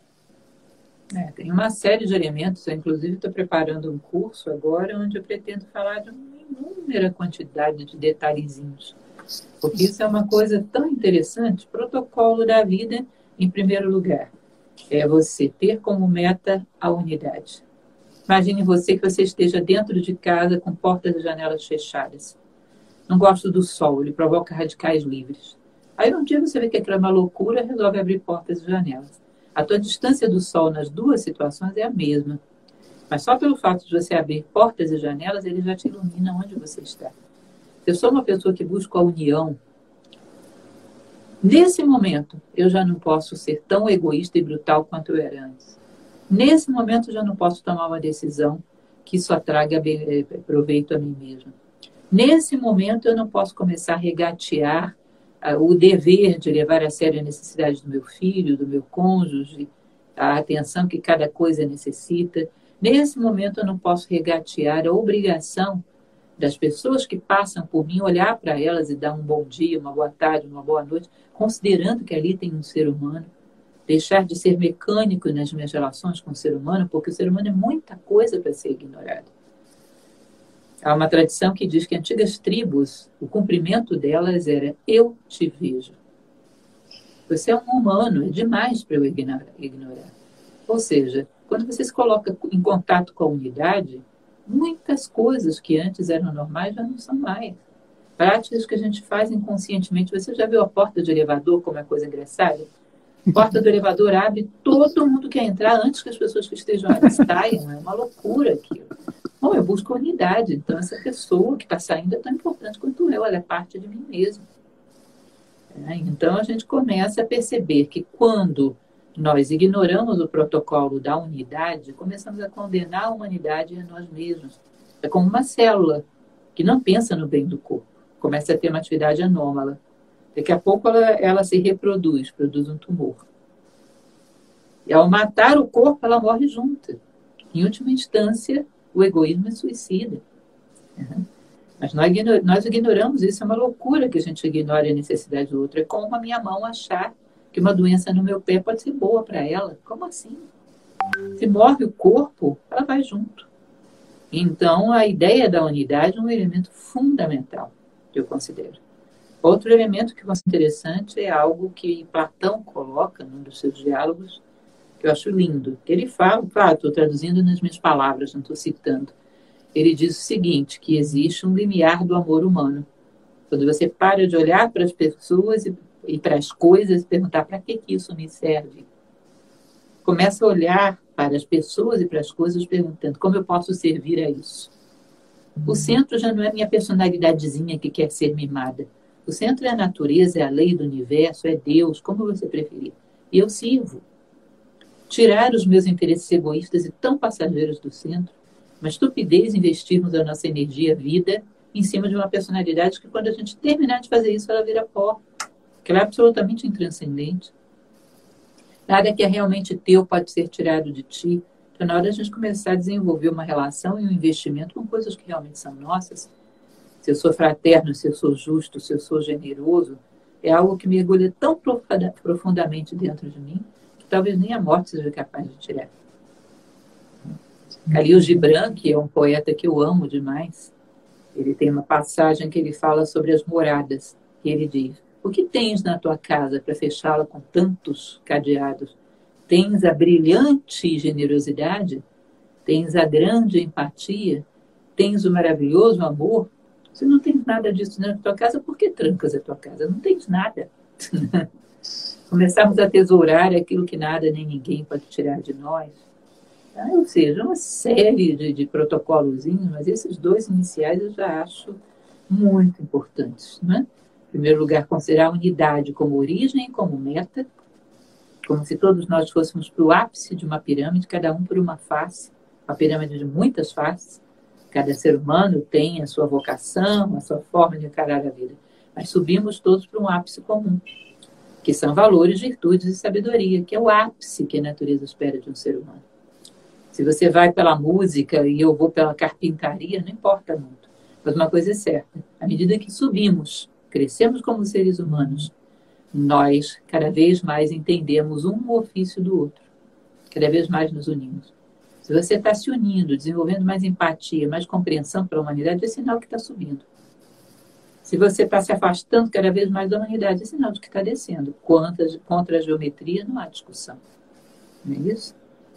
Tem uma série de elementos. Eu, inclusive, estou preparando um curso agora onde eu pretendo falar de uma inúmera quantidade de detalhezinhos. Porque isso é uma coisa tão interessante. Protocolo da vida, em primeiro lugar, é você ter como meta a unidade. Imagine você que você esteja dentro de casa com portas e janelas fechadas. Não gosto do sol, ele provoca radicais livres. Aí um dia você vê que aquilo é uma loucura, resolve abrir portas e janelas. A tua distância do sol nas duas situações é a mesma. Mas só pelo fato de você abrir portas e janelas, ele já te ilumina onde você está. Eu sou uma pessoa que busca a união. Nesse momento, eu já não posso ser tão egoísta e brutal quanto eu era antes. Nesse momento, eu já não posso tomar uma decisão que só traga proveito a mim mesma. Nesse momento, eu não posso começar a regatear o dever de levar a sério a necessidade do meu filho, do meu cônjuge, a atenção que cada coisa necessita. Nesse momento, eu não posso regatear a obrigação das pessoas que passam por mim, olhar para elas e dar um bom dia, uma boa tarde, uma boa noite, considerando que ali tem um ser humano. Deixar de ser mecânico nas minhas relações com o ser humano, porque o ser humano é muita coisa para ser ignorado. Há uma tradição que diz que antigas tribos, o cumprimento delas era: eu te vejo. Você é um humano, é demais para eu ignorar. Ou seja, quando você se coloca em contato com a unidade, muitas coisas que antes eram normais já não são mais. Práticas que a gente faz inconscientemente. Você já viu a porta de elevador como é coisa engraçada? A porta do elevador abre, todo mundo quer entrar antes que as pessoas que estejam ali saiam. É uma loucura aquilo. Bom, eu busco unidade. Então, essa pessoa que está saindo é tão importante quanto eu. Ela é parte de mim mesma. Então, a gente começa a perceber que quando nós ignoramos o protocolo da unidade, começamos a condenar a humanidade a nós mesmos. É como uma célula que não pensa no bem do corpo. Começa a ter uma atividade anômala. Daqui a pouco ela se reproduz, produz um tumor. E ao matar o corpo, ela morre junto. Em última instância, o egoísmo é suicida. Mas nós ignoramos isso, é uma loucura que a gente ignore a necessidade do outro. É como a minha mão achar que uma doença no meu pé pode ser boa para ela. Como assim? Se morre o corpo, ela vai junto. Então, a ideia da unidade é um elemento fundamental, que eu considero. Outro elemento que eu acho interessante é algo que Platão coloca num dos seus diálogos, que eu acho lindo. Ele fala, claro, estou traduzindo nas minhas palavras, não estou citando. Ele diz o seguinte, que existe um limiar do amor humano. Quando você para de olhar para as pessoas e para as coisas e perguntar para que isso me serve, começa a olhar para as pessoas e para as coisas perguntando como eu posso servir a isso. O centro já não é minha personalidadezinha que quer ser mimada. O centro é a natureza, é a lei do universo, é Deus, como você preferir. E eu sirvo. Tirar os meus interesses egoístas e tão passageiros do centro, uma estupidez investirmos a nossa energia, vida, em cima de uma personalidade que quando a gente terminar de fazer isso, ela vira pó. Que ela é absolutamente intranscendente. Nada que é realmente teu pode ser tirado de ti. Então, na hora de a gente começar a desenvolver uma relação e um investimento com coisas que realmente são nossas, se eu sou fraterno, se eu sou justo, se eu sou generoso, é algo que mergulha tão profundamente dentro de mim que talvez nem a morte seja capaz de tirar. Khalil Gibran, que é um poeta que eu amo demais, ele tem uma passagem que ele fala sobre as moradas. E ele diz: o que tens na tua casa para fechá-la com tantos cadeados? Tens a brilhante generosidade? Tens a grande empatia? Tens o maravilhoso amor? Se não tens nada disso na tua casa, por que trancas a tua casa? Não tens nada. Começarmos a tesourar aquilo que nada nem ninguém pode tirar de nós. Ou seja, uma série de protocolozinhos, mas esses dois iniciais eu já acho muito importantes. Né? Em primeiro lugar, considerar a unidade como origem e como meta, como se todos nós fôssemos para o ápice de uma pirâmide, cada um por uma face, uma pirâmide de muitas faces. Cada ser humano tem a sua vocação, a sua forma de encarar a vida. Mas subimos todos para um ápice comum, que são valores, virtudes e sabedoria, que é o ápice que a natureza espera de um ser humano. Se você vai pela música e eu vou pela carpintaria, não importa muito. Mas uma coisa é certa, à medida que subimos, crescemos como seres humanos, nós cada vez mais entendemos um ofício do outro. Cada vez mais nos unimos. Se você está se unindo, desenvolvendo mais empatia, mais compreensão pela humanidade, é sinal que está subindo. Se você está se afastando cada vez mais da humanidade, é sinal de que está descendo. Contra a geometria não há discussão. Não é isso?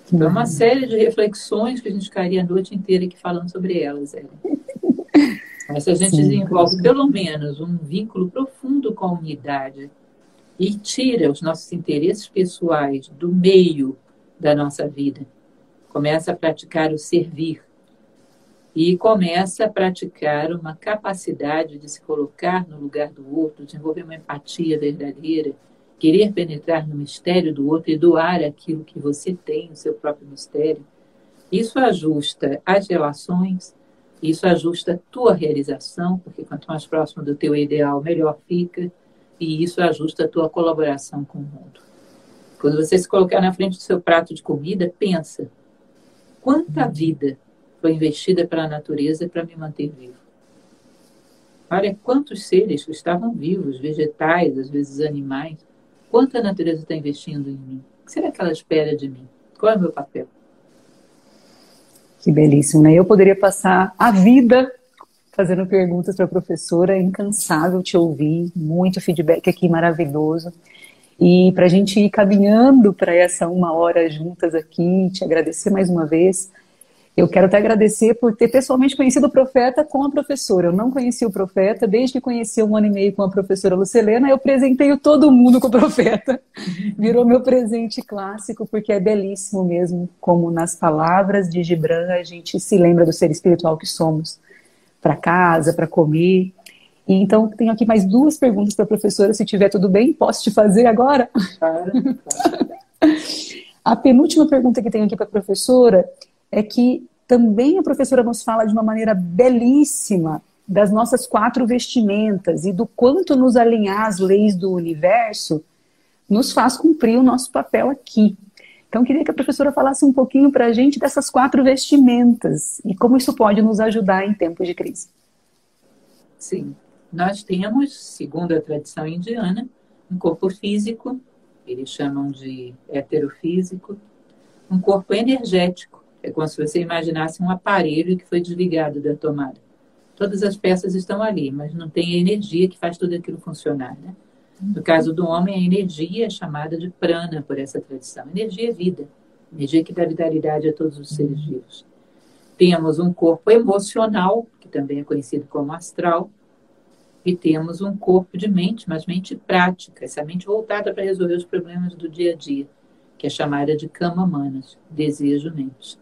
Então, uma série de reflexões que a gente ficaria a noite inteira aqui falando sobre elas, Ellen. Mas se a gente desenvolve pelo menos um vínculo profundo com a unidade e tira os nossos interesses pessoais do meio da nossa vida, começa a praticar o servir e começa a praticar uma capacidade de se colocar no lugar do outro, desenvolver uma empatia verdadeira, querer penetrar no mistério do outro e doar aquilo que você tem, o seu próprio mistério. Isso ajusta as relações, isso ajusta a tua realização, porque quanto mais próximo do teu ideal, melhor fica, e isso ajusta a tua colaboração com o mundo. Quando você se colocar na frente do seu prato de comida, pensa, quanta vida foi investida pela natureza para me manter vivo? Olha quantos seres que estavam vivos, vegetais, às vezes animais, quanto a natureza está investindo em mim? O que será que ela espera de mim? Qual é o meu papel? Que belíssimo, né? Eu poderia passar a vida fazendo perguntas para a professora, é incansável te ouvir, muito feedback aqui maravilhoso. E para a gente ir caminhando para essa 1 hora juntas aqui, te agradecer mais uma vez. Eu quero até agradecer por ter pessoalmente conhecido o Profeta com a professora. Eu não conheci o Profeta, desde que conheci 1 ano e meio com a professora Lucilena, eu presenteio todo mundo com o Profeta. Virou meu presente clássico, porque é belíssimo mesmo, como nas palavras de Gibran a gente se lembra do ser espiritual que somos. Para casa, para comer. E então, tenho aqui mais 2 perguntas para a professora, se tiver tudo bem, posso te fazer agora? Claro. A penúltima pergunta que tenho aqui para a professora é que também a professora nos fala de uma maneira belíssima das nossas 4 vestimentas e do quanto nos alinhar às leis do universo nos faz cumprir o nosso papel aqui. Então, queria que a professora falasse um pouquinho para a gente dessas 4 vestimentas e como isso pode nos ajudar em tempos de crise. Sim, nós temos, segundo a tradição indiana, um corpo físico, eles chamam de heterofísico, um corpo energético, é como se você imaginasse um aparelho que foi desligado da tomada. Todas as peças estão ali, mas não tem a energia que faz tudo aquilo funcionar, né? No caso do homem, a energia é chamada de prana por essa tradição. Energia é vida, energia que dá vitalidade a todos os seres vivos. Temos um corpo emocional, que também é conhecido como astral, e temos um corpo de mente, mas mente prática, essa mente voltada para resolver os problemas do dia a dia, que é chamada de kama manas, desejo-mente.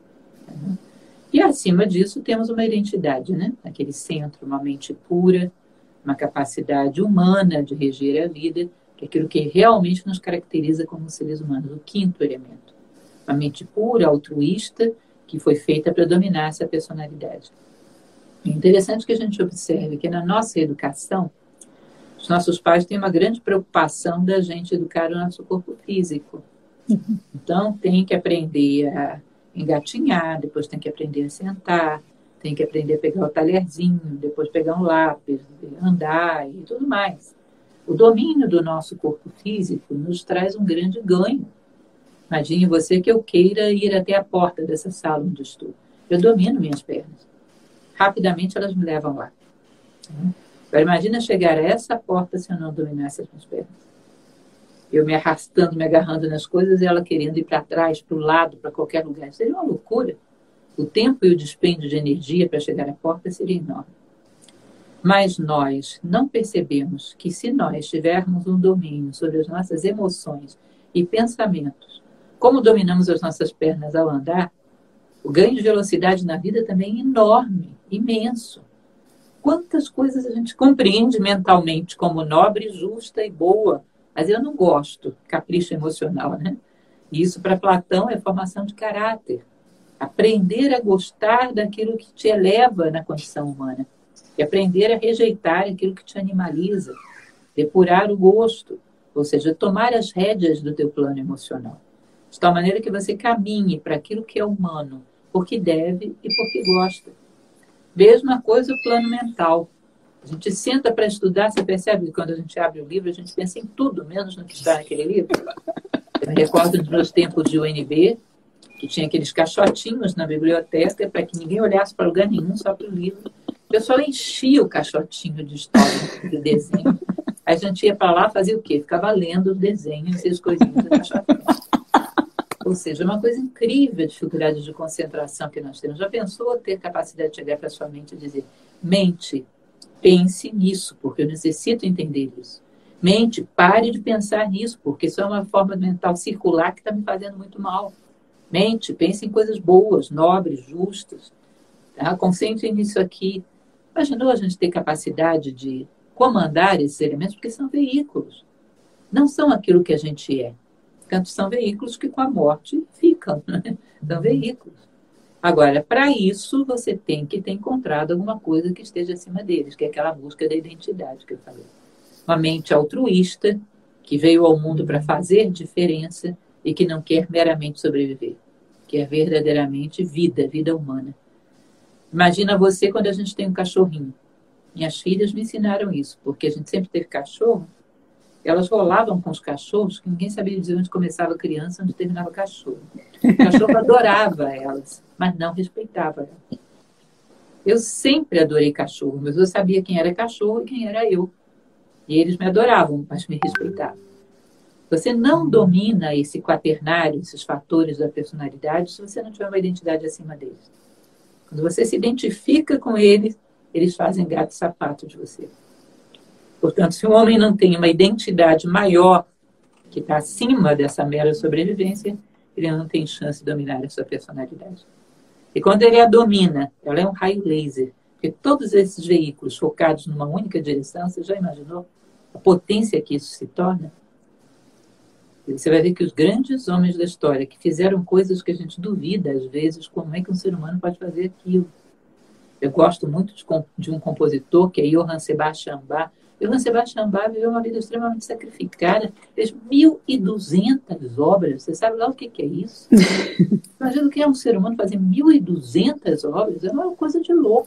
E acima disso temos uma identidade, né? Aquele centro, uma mente pura, uma capacidade humana de reger a vida, que é aquilo que realmente nos caracteriza como seres humanos, o 5º elemento. Uma mente pura, altruísta, que foi feita para dominar essa personalidade. É interessante que a gente observe que na nossa educação, os nossos pais têm uma grande preocupação da gente educar o nosso corpo físico. Então, tem que aprender a engatinhar, depois tem que aprender a sentar, tem que aprender a pegar o talherzinho, depois pegar um lápis, andar e tudo mais. O domínio do nosso corpo físico nos traz um grande ganho. Imagine você que eu queira ir até a porta dessa sala onde estou. Eu domino minhas pernas. Rapidamente elas me levam lá. Agora imagina chegar a essa porta se eu não dominasse as minhas pernas. Eu me arrastando, me agarrando nas coisas e ela querendo ir para trás, para o lado, para qualquer lugar. Seria uma loucura. O tempo e o dispêndio de energia para chegar à porta seria enorme. Mas nós não percebemos que se nós tivermos um domínio sobre as nossas emoções e pensamentos, como dominamos as nossas pernas ao andar, o ganho de velocidade na vida também é enorme, imenso. Quantas coisas a gente compreende mentalmente como nobre, justa e boa, mas eu não gosto, capricho emocional, né? E isso para Platão é formação de caráter. Aprender a gostar daquilo que te eleva na condição humana. E aprender a rejeitar aquilo que te animaliza. Depurar o gosto. Ou seja, tomar as rédeas do teu plano emocional. De tal maneira que você caminhe para aquilo que é humano. Porque deve e porque gosta. Mesma coisa o plano mental. A gente senta para estudar, você percebe que quando a gente abre o livro, a gente pensa em tudo, menos no que está naquele livro. Eu me recordo dos meus tempos de UNB, que tinha aqueles caixotinhos na biblioteca para que ninguém olhasse para lugar nenhum, só para o livro. O pessoal enchia o caixotinho de história, de desenho. Aí a gente ia para lá, fazia o quê? Ficava lendo os desenhos e as coisinhas do caixotinho. Ou seja, é uma coisa incrível a dificuldade de concentração que nós temos. Já pensou ter capacidade de chegar para a sua mente e dizer: mente, pense nisso, porque eu necessito entender isso. Mente, pare de pensar nisso, porque isso é uma forma mental circular que está me fazendo muito mal. Mente, pense em coisas boas, nobres, justas. Tá? Concentre nisso aqui. Imaginou a gente ter capacidade de comandar esses elementos, porque são veículos. Não são aquilo que a gente é. Tanto são veículos que com a morte ficam. Né? São veículos. Agora, para isso, você tem que ter encontrado alguma coisa que esteja acima deles, que é aquela busca da identidade que eu falei. Uma mente altruísta, que veio ao mundo para fazer diferença e que não quer meramente sobreviver, que é verdadeiramente vida, vida humana. Imagina você quando a gente tem um cachorrinho. Minhas filhas me ensinaram isso, porque a gente sempre teve cachorro. Elas rolavam com os cachorros, que ninguém sabia dizer onde começava a criança, onde terminava o cachorro. O cachorro adorava elas, mas não respeitava elas. Eu sempre adorei cachorro, mas eu sabia quem era cachorro e quem era eu. E eles me adoravam, mas me respeitavam. Você não domina esse quaternário, esses fatores da personalidade, se você não tiver uma identidade acima deles. Quando você se identifica com eles, eles fazem gato e sapato de você. Portanto, se o homem não tem uma identidade maior, que está acima dessa mera sobrevivência, ele não tem chance de dominar a sua personalidade. E quando ele a domina, ela é um raio laser. Porque todos esses veículos focados numa única direção, você já imaginou a potência que isso se torna? E você vai ver que os grandes homens da história, que fizeram coisas que a gente duvida, às vezes, como é que um ser humano pode fazer aquilo. Eu gosto muito de um compositor, que é Johann Sebastian Bach. Johann Sebastian Bach viveu uma vida extremamente sacrificada, fez 1.200 obras. Você sabe lá o que é isso? Imagina o que é um ser humano fazer 1.200 obras, é uma coisa de louco.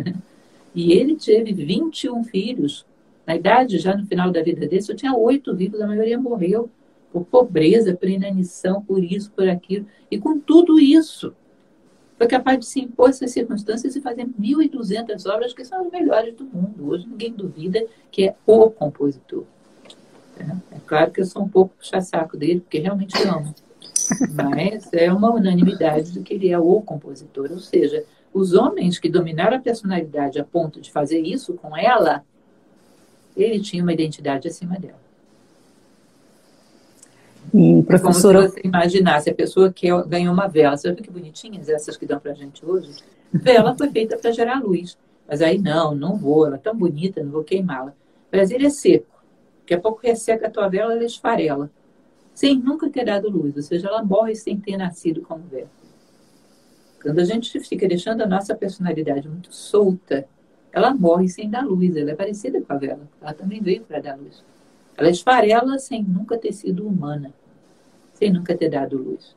E ele teve 21 filhos. Na idade, já no final da vida dele, só tinha 8 vivos, a maioria morreu por pobreza, por inanição, por isso, por aquilo. E com tudo isso, foi capaz de se impor essas circunstâncias e fazer 1.200 obras que são as melhores do mundo. Hoje ninguém duvida que é o compositor. É claro que eu sou um pouco puxa-saco dele, porque realmente eu amo. Mas é uma unanimidade de que ele é o compositor. Ou seja, os homens que dominaram a personalidade a ponto de fazer isso com ela, ele tinha uma identidade acima dela. E, professora... Como se você imaginasse, a pessoa que ganhou uma vela. Você viu que bonitinhas essas que dão pra gente hoje? Vela foi feita para gerar luz. Mas aí, não vou, ela é tão bonita, não vou queimá-la. O Brasil é seco. Daqui a pouco resseca a tua vela, ela esfarela. Sem nunca ter dado luz. Ou seja, ela morre sem ter nascido como vela. Quando a gente fica deixando a nossa personalidade muito solta, ela morre sem dar luz. Ela é parecida com a vela. Ela também veio para dar luz. Ela esfarela sem nunca ter sido humana, sem nunca ter dado luz.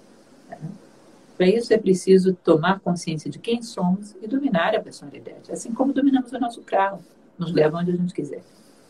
Para isso é preciso tomar consciência de quem somos e dominar a personalidade, assim como dominamos o nosso carro, nos leva onde a gente quiser.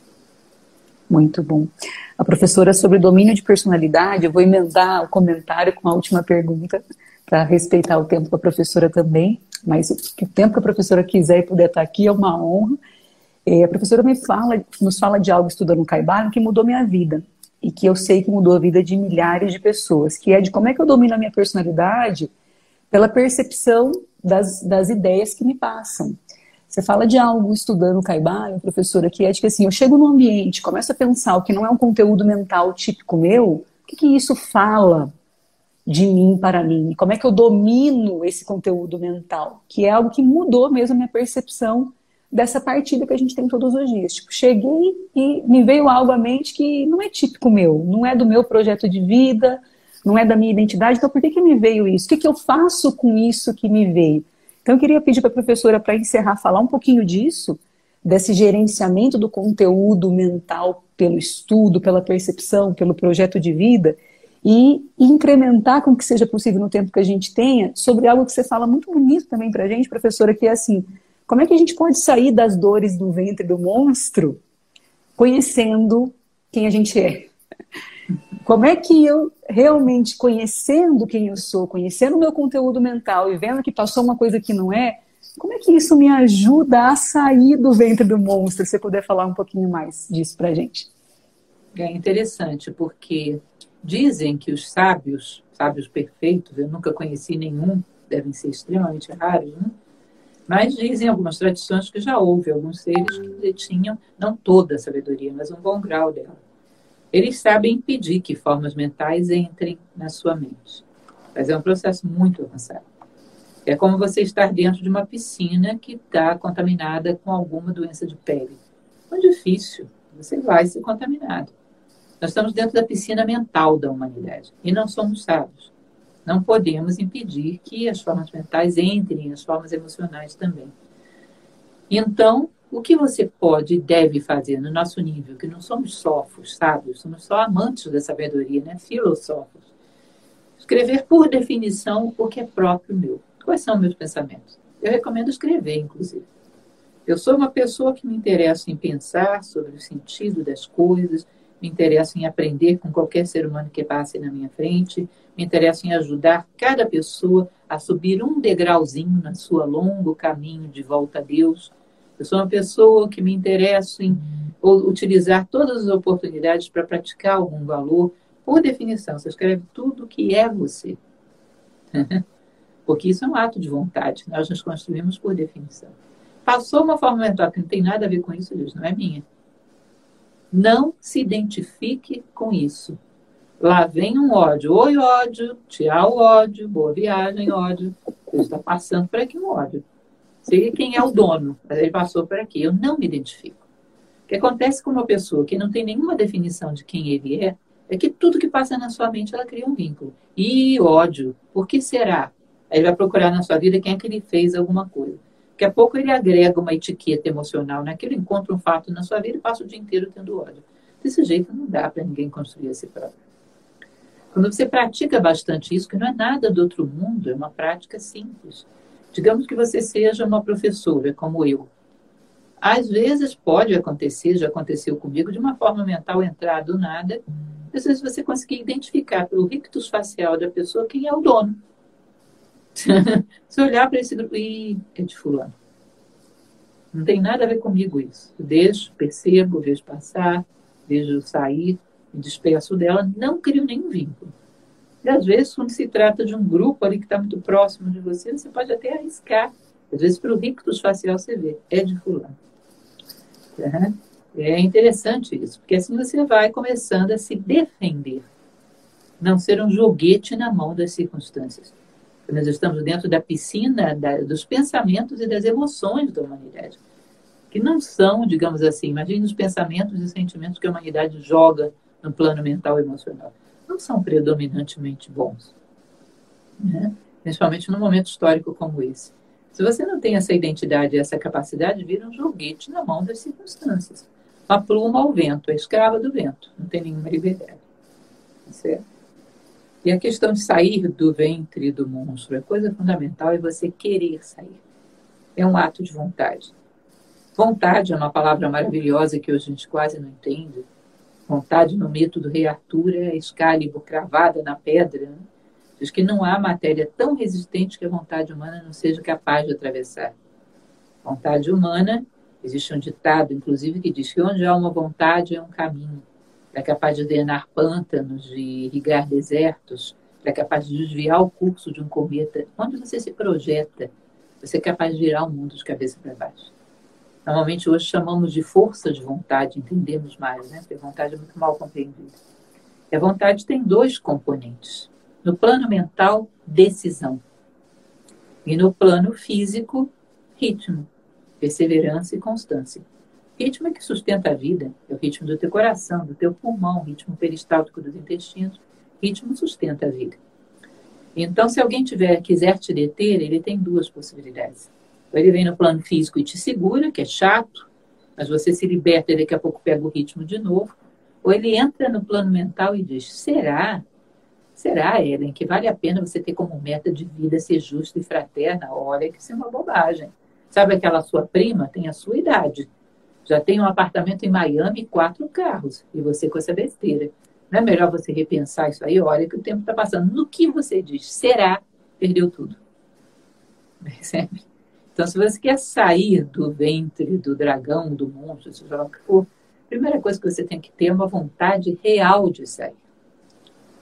Muito bom. A professora, sobre domínio de personalidade, eu vou emendar o comentário com a última pergunta, para respeitar o tempo da professora também, mas o tempo que a professora quiser e puder estar aqui é uma honra. A professora nos fala de algo estudando Caibalion que mudou minha vida e que eu sei que mudou a vida de milhares de pessoas, que é de como é que eu domino a minha personalidade pela percepção das ideias que me passam. Você fala de algo estudando Caibalion, professora, que é de que assim, eu chego no ambiente, começo a pensar o que não é um conteúdo mental típico meu, o que isso fala de mim para mim? Como é que eu domino esse conteúdo mental? Que é algo que mudou mesmo a minha percepção dessa partida que a gente tem todos os dias. Tipo, cheguei e me veio algo à mente que não é típico meu, não é do meu projeto de vida, não é da minha identidade, então por que me veio isso? O que eu faço com isso que me veio? Então eu queria pedir para a professora, para encerrar, falar um pouquinho disso, desse gerenciamento do conteúdo mental pelo estudo, pela percepção, pelo projeto de vida, e incrementar com que seja possível no tempo que a gente tenha, sobre algo que você fala muito bonito também para a gente, professora, que é assim, como é que a gente pode sair das dores do ventre do monstro conhecendo quem a gente é? Como é que eu, realmente conhecendo quem eu sou, conhecendo o meu conteúdo mental e vendo que passou uma coisa que não é, como é que isso me ajuda a sair do ventre do monstro? Se você puder falar um pouquinho mais disso pra gente. É interessante, porque dizem que os sábios sábios perfeitos, eu nunca conheci nenhum, devem ser extremamente raros, né? Mas dizem algumas tradições que já houve alguns seres que detinham, não toda a sabedoria, mas um bom grau dela. Eles sabem impedir que formas mentais entrem na sua mente. Mas é um processo muito avançado. É como você estar dentro de uma piscina que está contaminada com alguma doença de pele. Muito difícil, você vai ser contaminado. Nós estamos dentro da piscina mental da humanidade e não somos sábios. Não podemos impedir que as formas mentais entrem, as formas emocionais também. Então, o que você pode e deve fazer no nosso nível, que não somos sófos, sábios, somos só amantes da sabedoria, né? Filosóficos. Escrever por definição o que é próprio meu. Quais são meus pensamentos? Eu recomendo escrever, inclusive. Eu sou uma pessoa que me interessa em pensar sobre o sentido das coisas, me interesso em aprender com qualquer ser humano que passe na minha frente, me interesso em ajudar cada pessoa a subir um degrauzinho na sua longo caminho de volta a Deus. Eu sou uma pessoa que me interesso em utilizar todas as oportunidades para praticar algum valor. Por definição, você escreve tudo o que é você. Porque isso é um ato de vontade. Nós nos construímos por definição. Passou uma forma mental que não tem nada a ver com isso, Deus, não é minha. Não se identifique com isso. Lá vem um ódio. Oi, ódio. Tchau, ódio. Boa viagem, ódio. Deus está passando por aqui um ódio. Sei quem é o dono, mas ele passou por aqui. Eu não me identifico. O que acontece com uma pessoa que não tem nenhuma definição de quem ele é que tudo que passa na sua mente, ela cria um vínculo. E ódio. Por que será? Aí ele vai procurar na sua vida quem é que ele fez alguma coisa. Daqui a pouco ele agrega uma etiqueta emocional naquilo, encontra um fato na sua vida e passa o dia inteiro tendo ódio. Desse jeito não dá para ninguém construir a si próprio. Quando você pratica bastante isso, que não é nada do outro mundo, é uma prática simples. Digamos que você seja uma professora, como eu. Às vezes pode acontecer, já aconteceu comigo, de uma forma mental entrar do nada, às vezes você conseguir identificar pelo rictus facial da pessoa quem é o dono. Se olhar para esse grupo, é de fulano. Não tem nada a ver comigo isso. Eu deixo, percebo, vejo passar, vejo sair, me despeço dela, não crio nenhum vínculo. E às vezes, quando se trata de um grupo ali que está muito próximo de você, você pode até arriscar. Às vezes, pelo rictus facial, você vê, é de fulano. É interessante isso, porque assim você vai começando a se defender. Não ser um joguete na mão das circunstâncias. Nós estamos dentro da piscina dos pensamentos e das emoções da humanidade, que não são, digamos assim, imagine os pensamentos e sentimentos que a humanidade joga no plano mental e emocional. Não são predominantemente bons, né? Principalmente num momento histórico como esse. Se você não tem essa identidade e essa capacidade, vira um joguete na mão das circunstâncias. Uma pluma ao vento, é escrava do vento, não tem nenhuma liberdade. Certo? E a questão de sair do ventre do monstro, a coisa fundamental é você querer sair. É um ato de vontade. Vontade é uma palavra maravilhosa que hoje a gente quase não entende. Vontade, no mito do rei Arthur, é Excalibur cravada na pedra. Né? Diz que não há matéria tão resistente que a vontade humana não seja capaz de atravessar. Vontade humana, existe um ditado, inclusive, que diz que onde há uma vontade é um caminho. É capaz de drenar pântanos, de irrigar desertos, é capaz de desviar o curso de um cometa. Onde você se projeta, você é capaz de virar o mundo de cabeça para baixo. Normalmente hoje chamamos de força de vontade, entendemos mais, né? Porque a vontade é muito mal compreendida. E a vontade tem dois componentes. No plano mental, decisão. E no plano físico, ritmo, perseverança e constância. Ritmo é que sustenta a vida, é o ritmo do teu coração, do teu pulmão, o ritmo peristáltico dos intestinos. Ritmo sustenta a vida. Então, se alguém quiser te deter, ele tem duas possibilidades. Ou ele vem no plano físico e te segura, que é chato, mas você se liberta e daqui a pouco pega o ritmo de novo. Ou ele entra no plano mental e diz, será, Ellen, que vale a pena você ter como meta de vida ser justa e fraterna? Olha que isso é uma bobagem. Sabe aquela sua prima? Tem a sua idade. Já tem um apartamento em Miami e 4 carros. E você com essa besteira. Não é melhor você repensar isso aí? Olha que o tempo está passando. No que você diz, será, perdeu tudo. Percebe? Então, se você quer sair do ventre do dragão, do monstro, seja lá o que for, a primeira coisa que você tem que ter é uma vontade real de sair.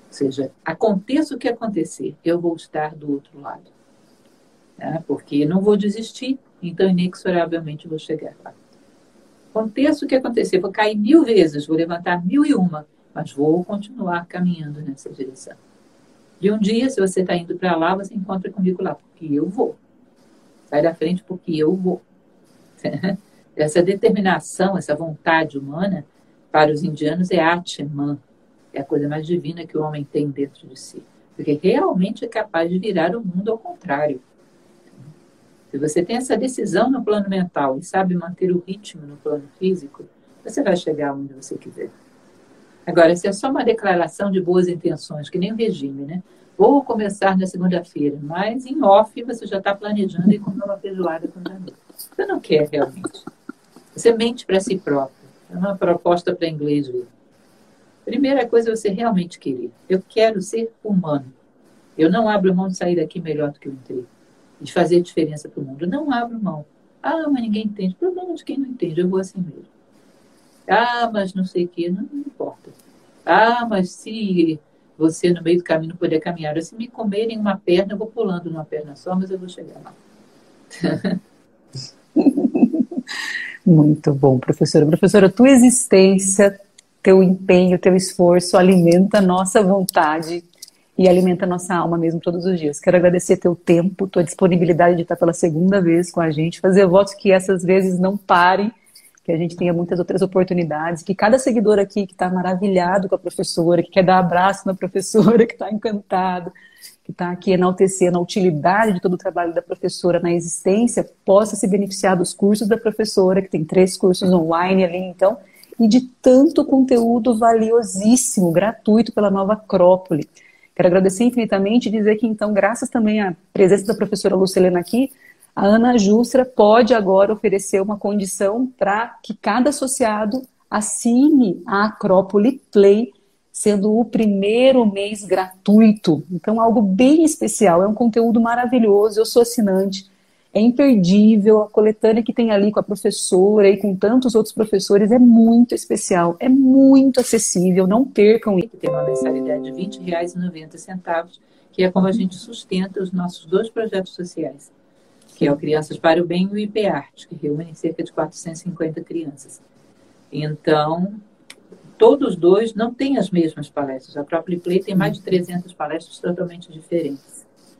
Ou seja, aconteça o que acontecer, eu vou estar do outro lado. Tá? Porque não vou desistir, então inexoravelmente vou chegar lá. Aconteça o que acontecer, vou cair 1000 vezes, vou levantar 1001, mas vou continuar caminhando nessa direção. E um dia, se você está indo para lá, você encontra comigo lá, porque eu vou. Sai da frente porque eu vou. Essa determinação, essa vontade humana, para os indianos é Atman, é a coisa mais divina que o homem tem dentro de si. Porque realmente é capaz de virar o mundo ao contrário. Se você tem essa decisão no plano mental e sabe manter o ritmo no plano físico, você vai chegar onde você quiser. Agora, se é só uma declaração de boas intenções, que nem o regime, né? Vou começar na segunda-feira, mas em off você já está planejando e comer uma feijoada com os amigos. Você não quer realmente. Você mente para si próprio. É uma proposta para inglês ver. Primeira coisa é você realmente querer. Eu quero ser humano. Eu não abro mão de sair daqui melhor do que eu entrei. De fazer diferença para o mundo. Não abro mão. Ah, mas ninguém entende. Problema de quem não entende. Eu vou assim mesmo. Ah, mas não sei o quê. Não importa. Ah, mas se você no meio do caminho não puder caminhar, se me comerem uma perna, eu vou pulando numa perna só, mas eu vou chegar lá. Muito bom, professora. Professora, tua existência, teu empenho, teu esforço alimenta a nossa vontade e alimenta a nossa alma mesmo todos os dias. Quero agradecer teu tempo, tua disponibilidade de estar pela segunda vez com a gente, fazer votos que essas vezes não parem, que a gente tenha muitas outras oportunidades, que cada seguidor aqui que está maravilhado com a professora, que quer dar abraço na professora, que está encantado, que está aqui enaltecendo a utilidade de todo o trabalho da professora na existência, possa se beneficiar dos cursos da professora, que tem 3 cursos online ali, então, e de tanto conteúdo valiosíssimo, gratuito pela Nova Acrópole. Quero agradecer infinitamente e dizer que, então, graças também à presença da professora Lucilena aqui, a Ana Justra pode agora oferecer uma condição para que cada associado assine a Acrópole Play, sendo o primeiro mês gratuito. Então, algo bem especial, é um conteúdo maravilhoso, eu sou assinante, é imperdível, a coletânea que tem ali com a professora e com tantos outros professores é muito especial, é muito acessível, não percam isso. Tem uma mensalidade de R$ 20,90, que é como a gente sustenta os nossos 2 projetos sociais, que é o Crianças para o Bem e o IP-Arte, que reúnem cerca de 450 crianças. Então, todos 2 não têm as mesmas palestras. A Acrópole Play tem mais de 300 palestras totalmente diferentes.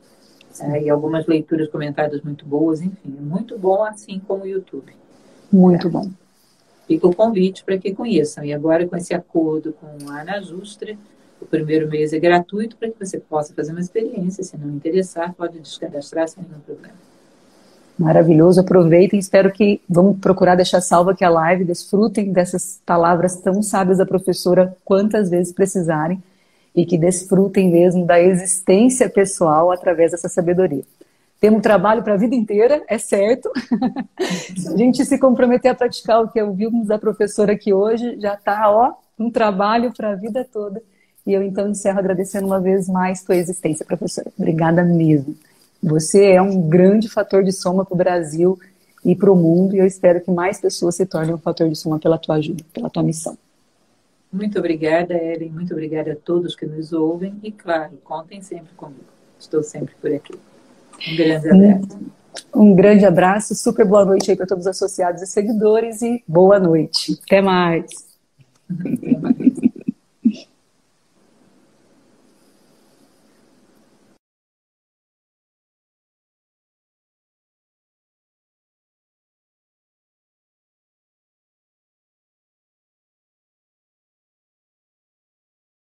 E algumas leituras comentadas muito boas, enfim, é muito bom, assim como o YouTube. Muito bom. Fica o convite para que conheçam. E agora, com esse acordo com a Ana Justra, o primeiro mês é gratuito para que você possa fazer uma experiência. Se não interessar, pode descadastrar sem nenhum problema. Maravilhoso, aproveitem, espero que vamos procurar deixar salva aqui a live, desfrutem dessas palavras tão sábias da professora quantas vezes precisarem e que desfrutem mesmo da existência pessoal através dessa sabedoria. Temos trabalho para a vida inteira, é certo. Se a gente se comprometer a praticar o que ouvimos da professora aqui hoje, já está, um trabalho para a vida toda. E eu então encerro agradecendo uma vez mais tua existência, professora. Obrigada mesmo. Você é um grande fator de soma para o Brasil e para o mundo, e eu espero que mais pessoas se tornem um fator de soma pela tua ajuda, pela tua missão. Muito obrigada, Ellen. Muito obrigada a todos que nos ouvem. E, claro, contem sempre comigo. Estou sempre por aqui. Um grande abraço. Um grande abraço. Super boa noite aí para todos os associados e seguidores. E boa noite. Até mais. Até mais.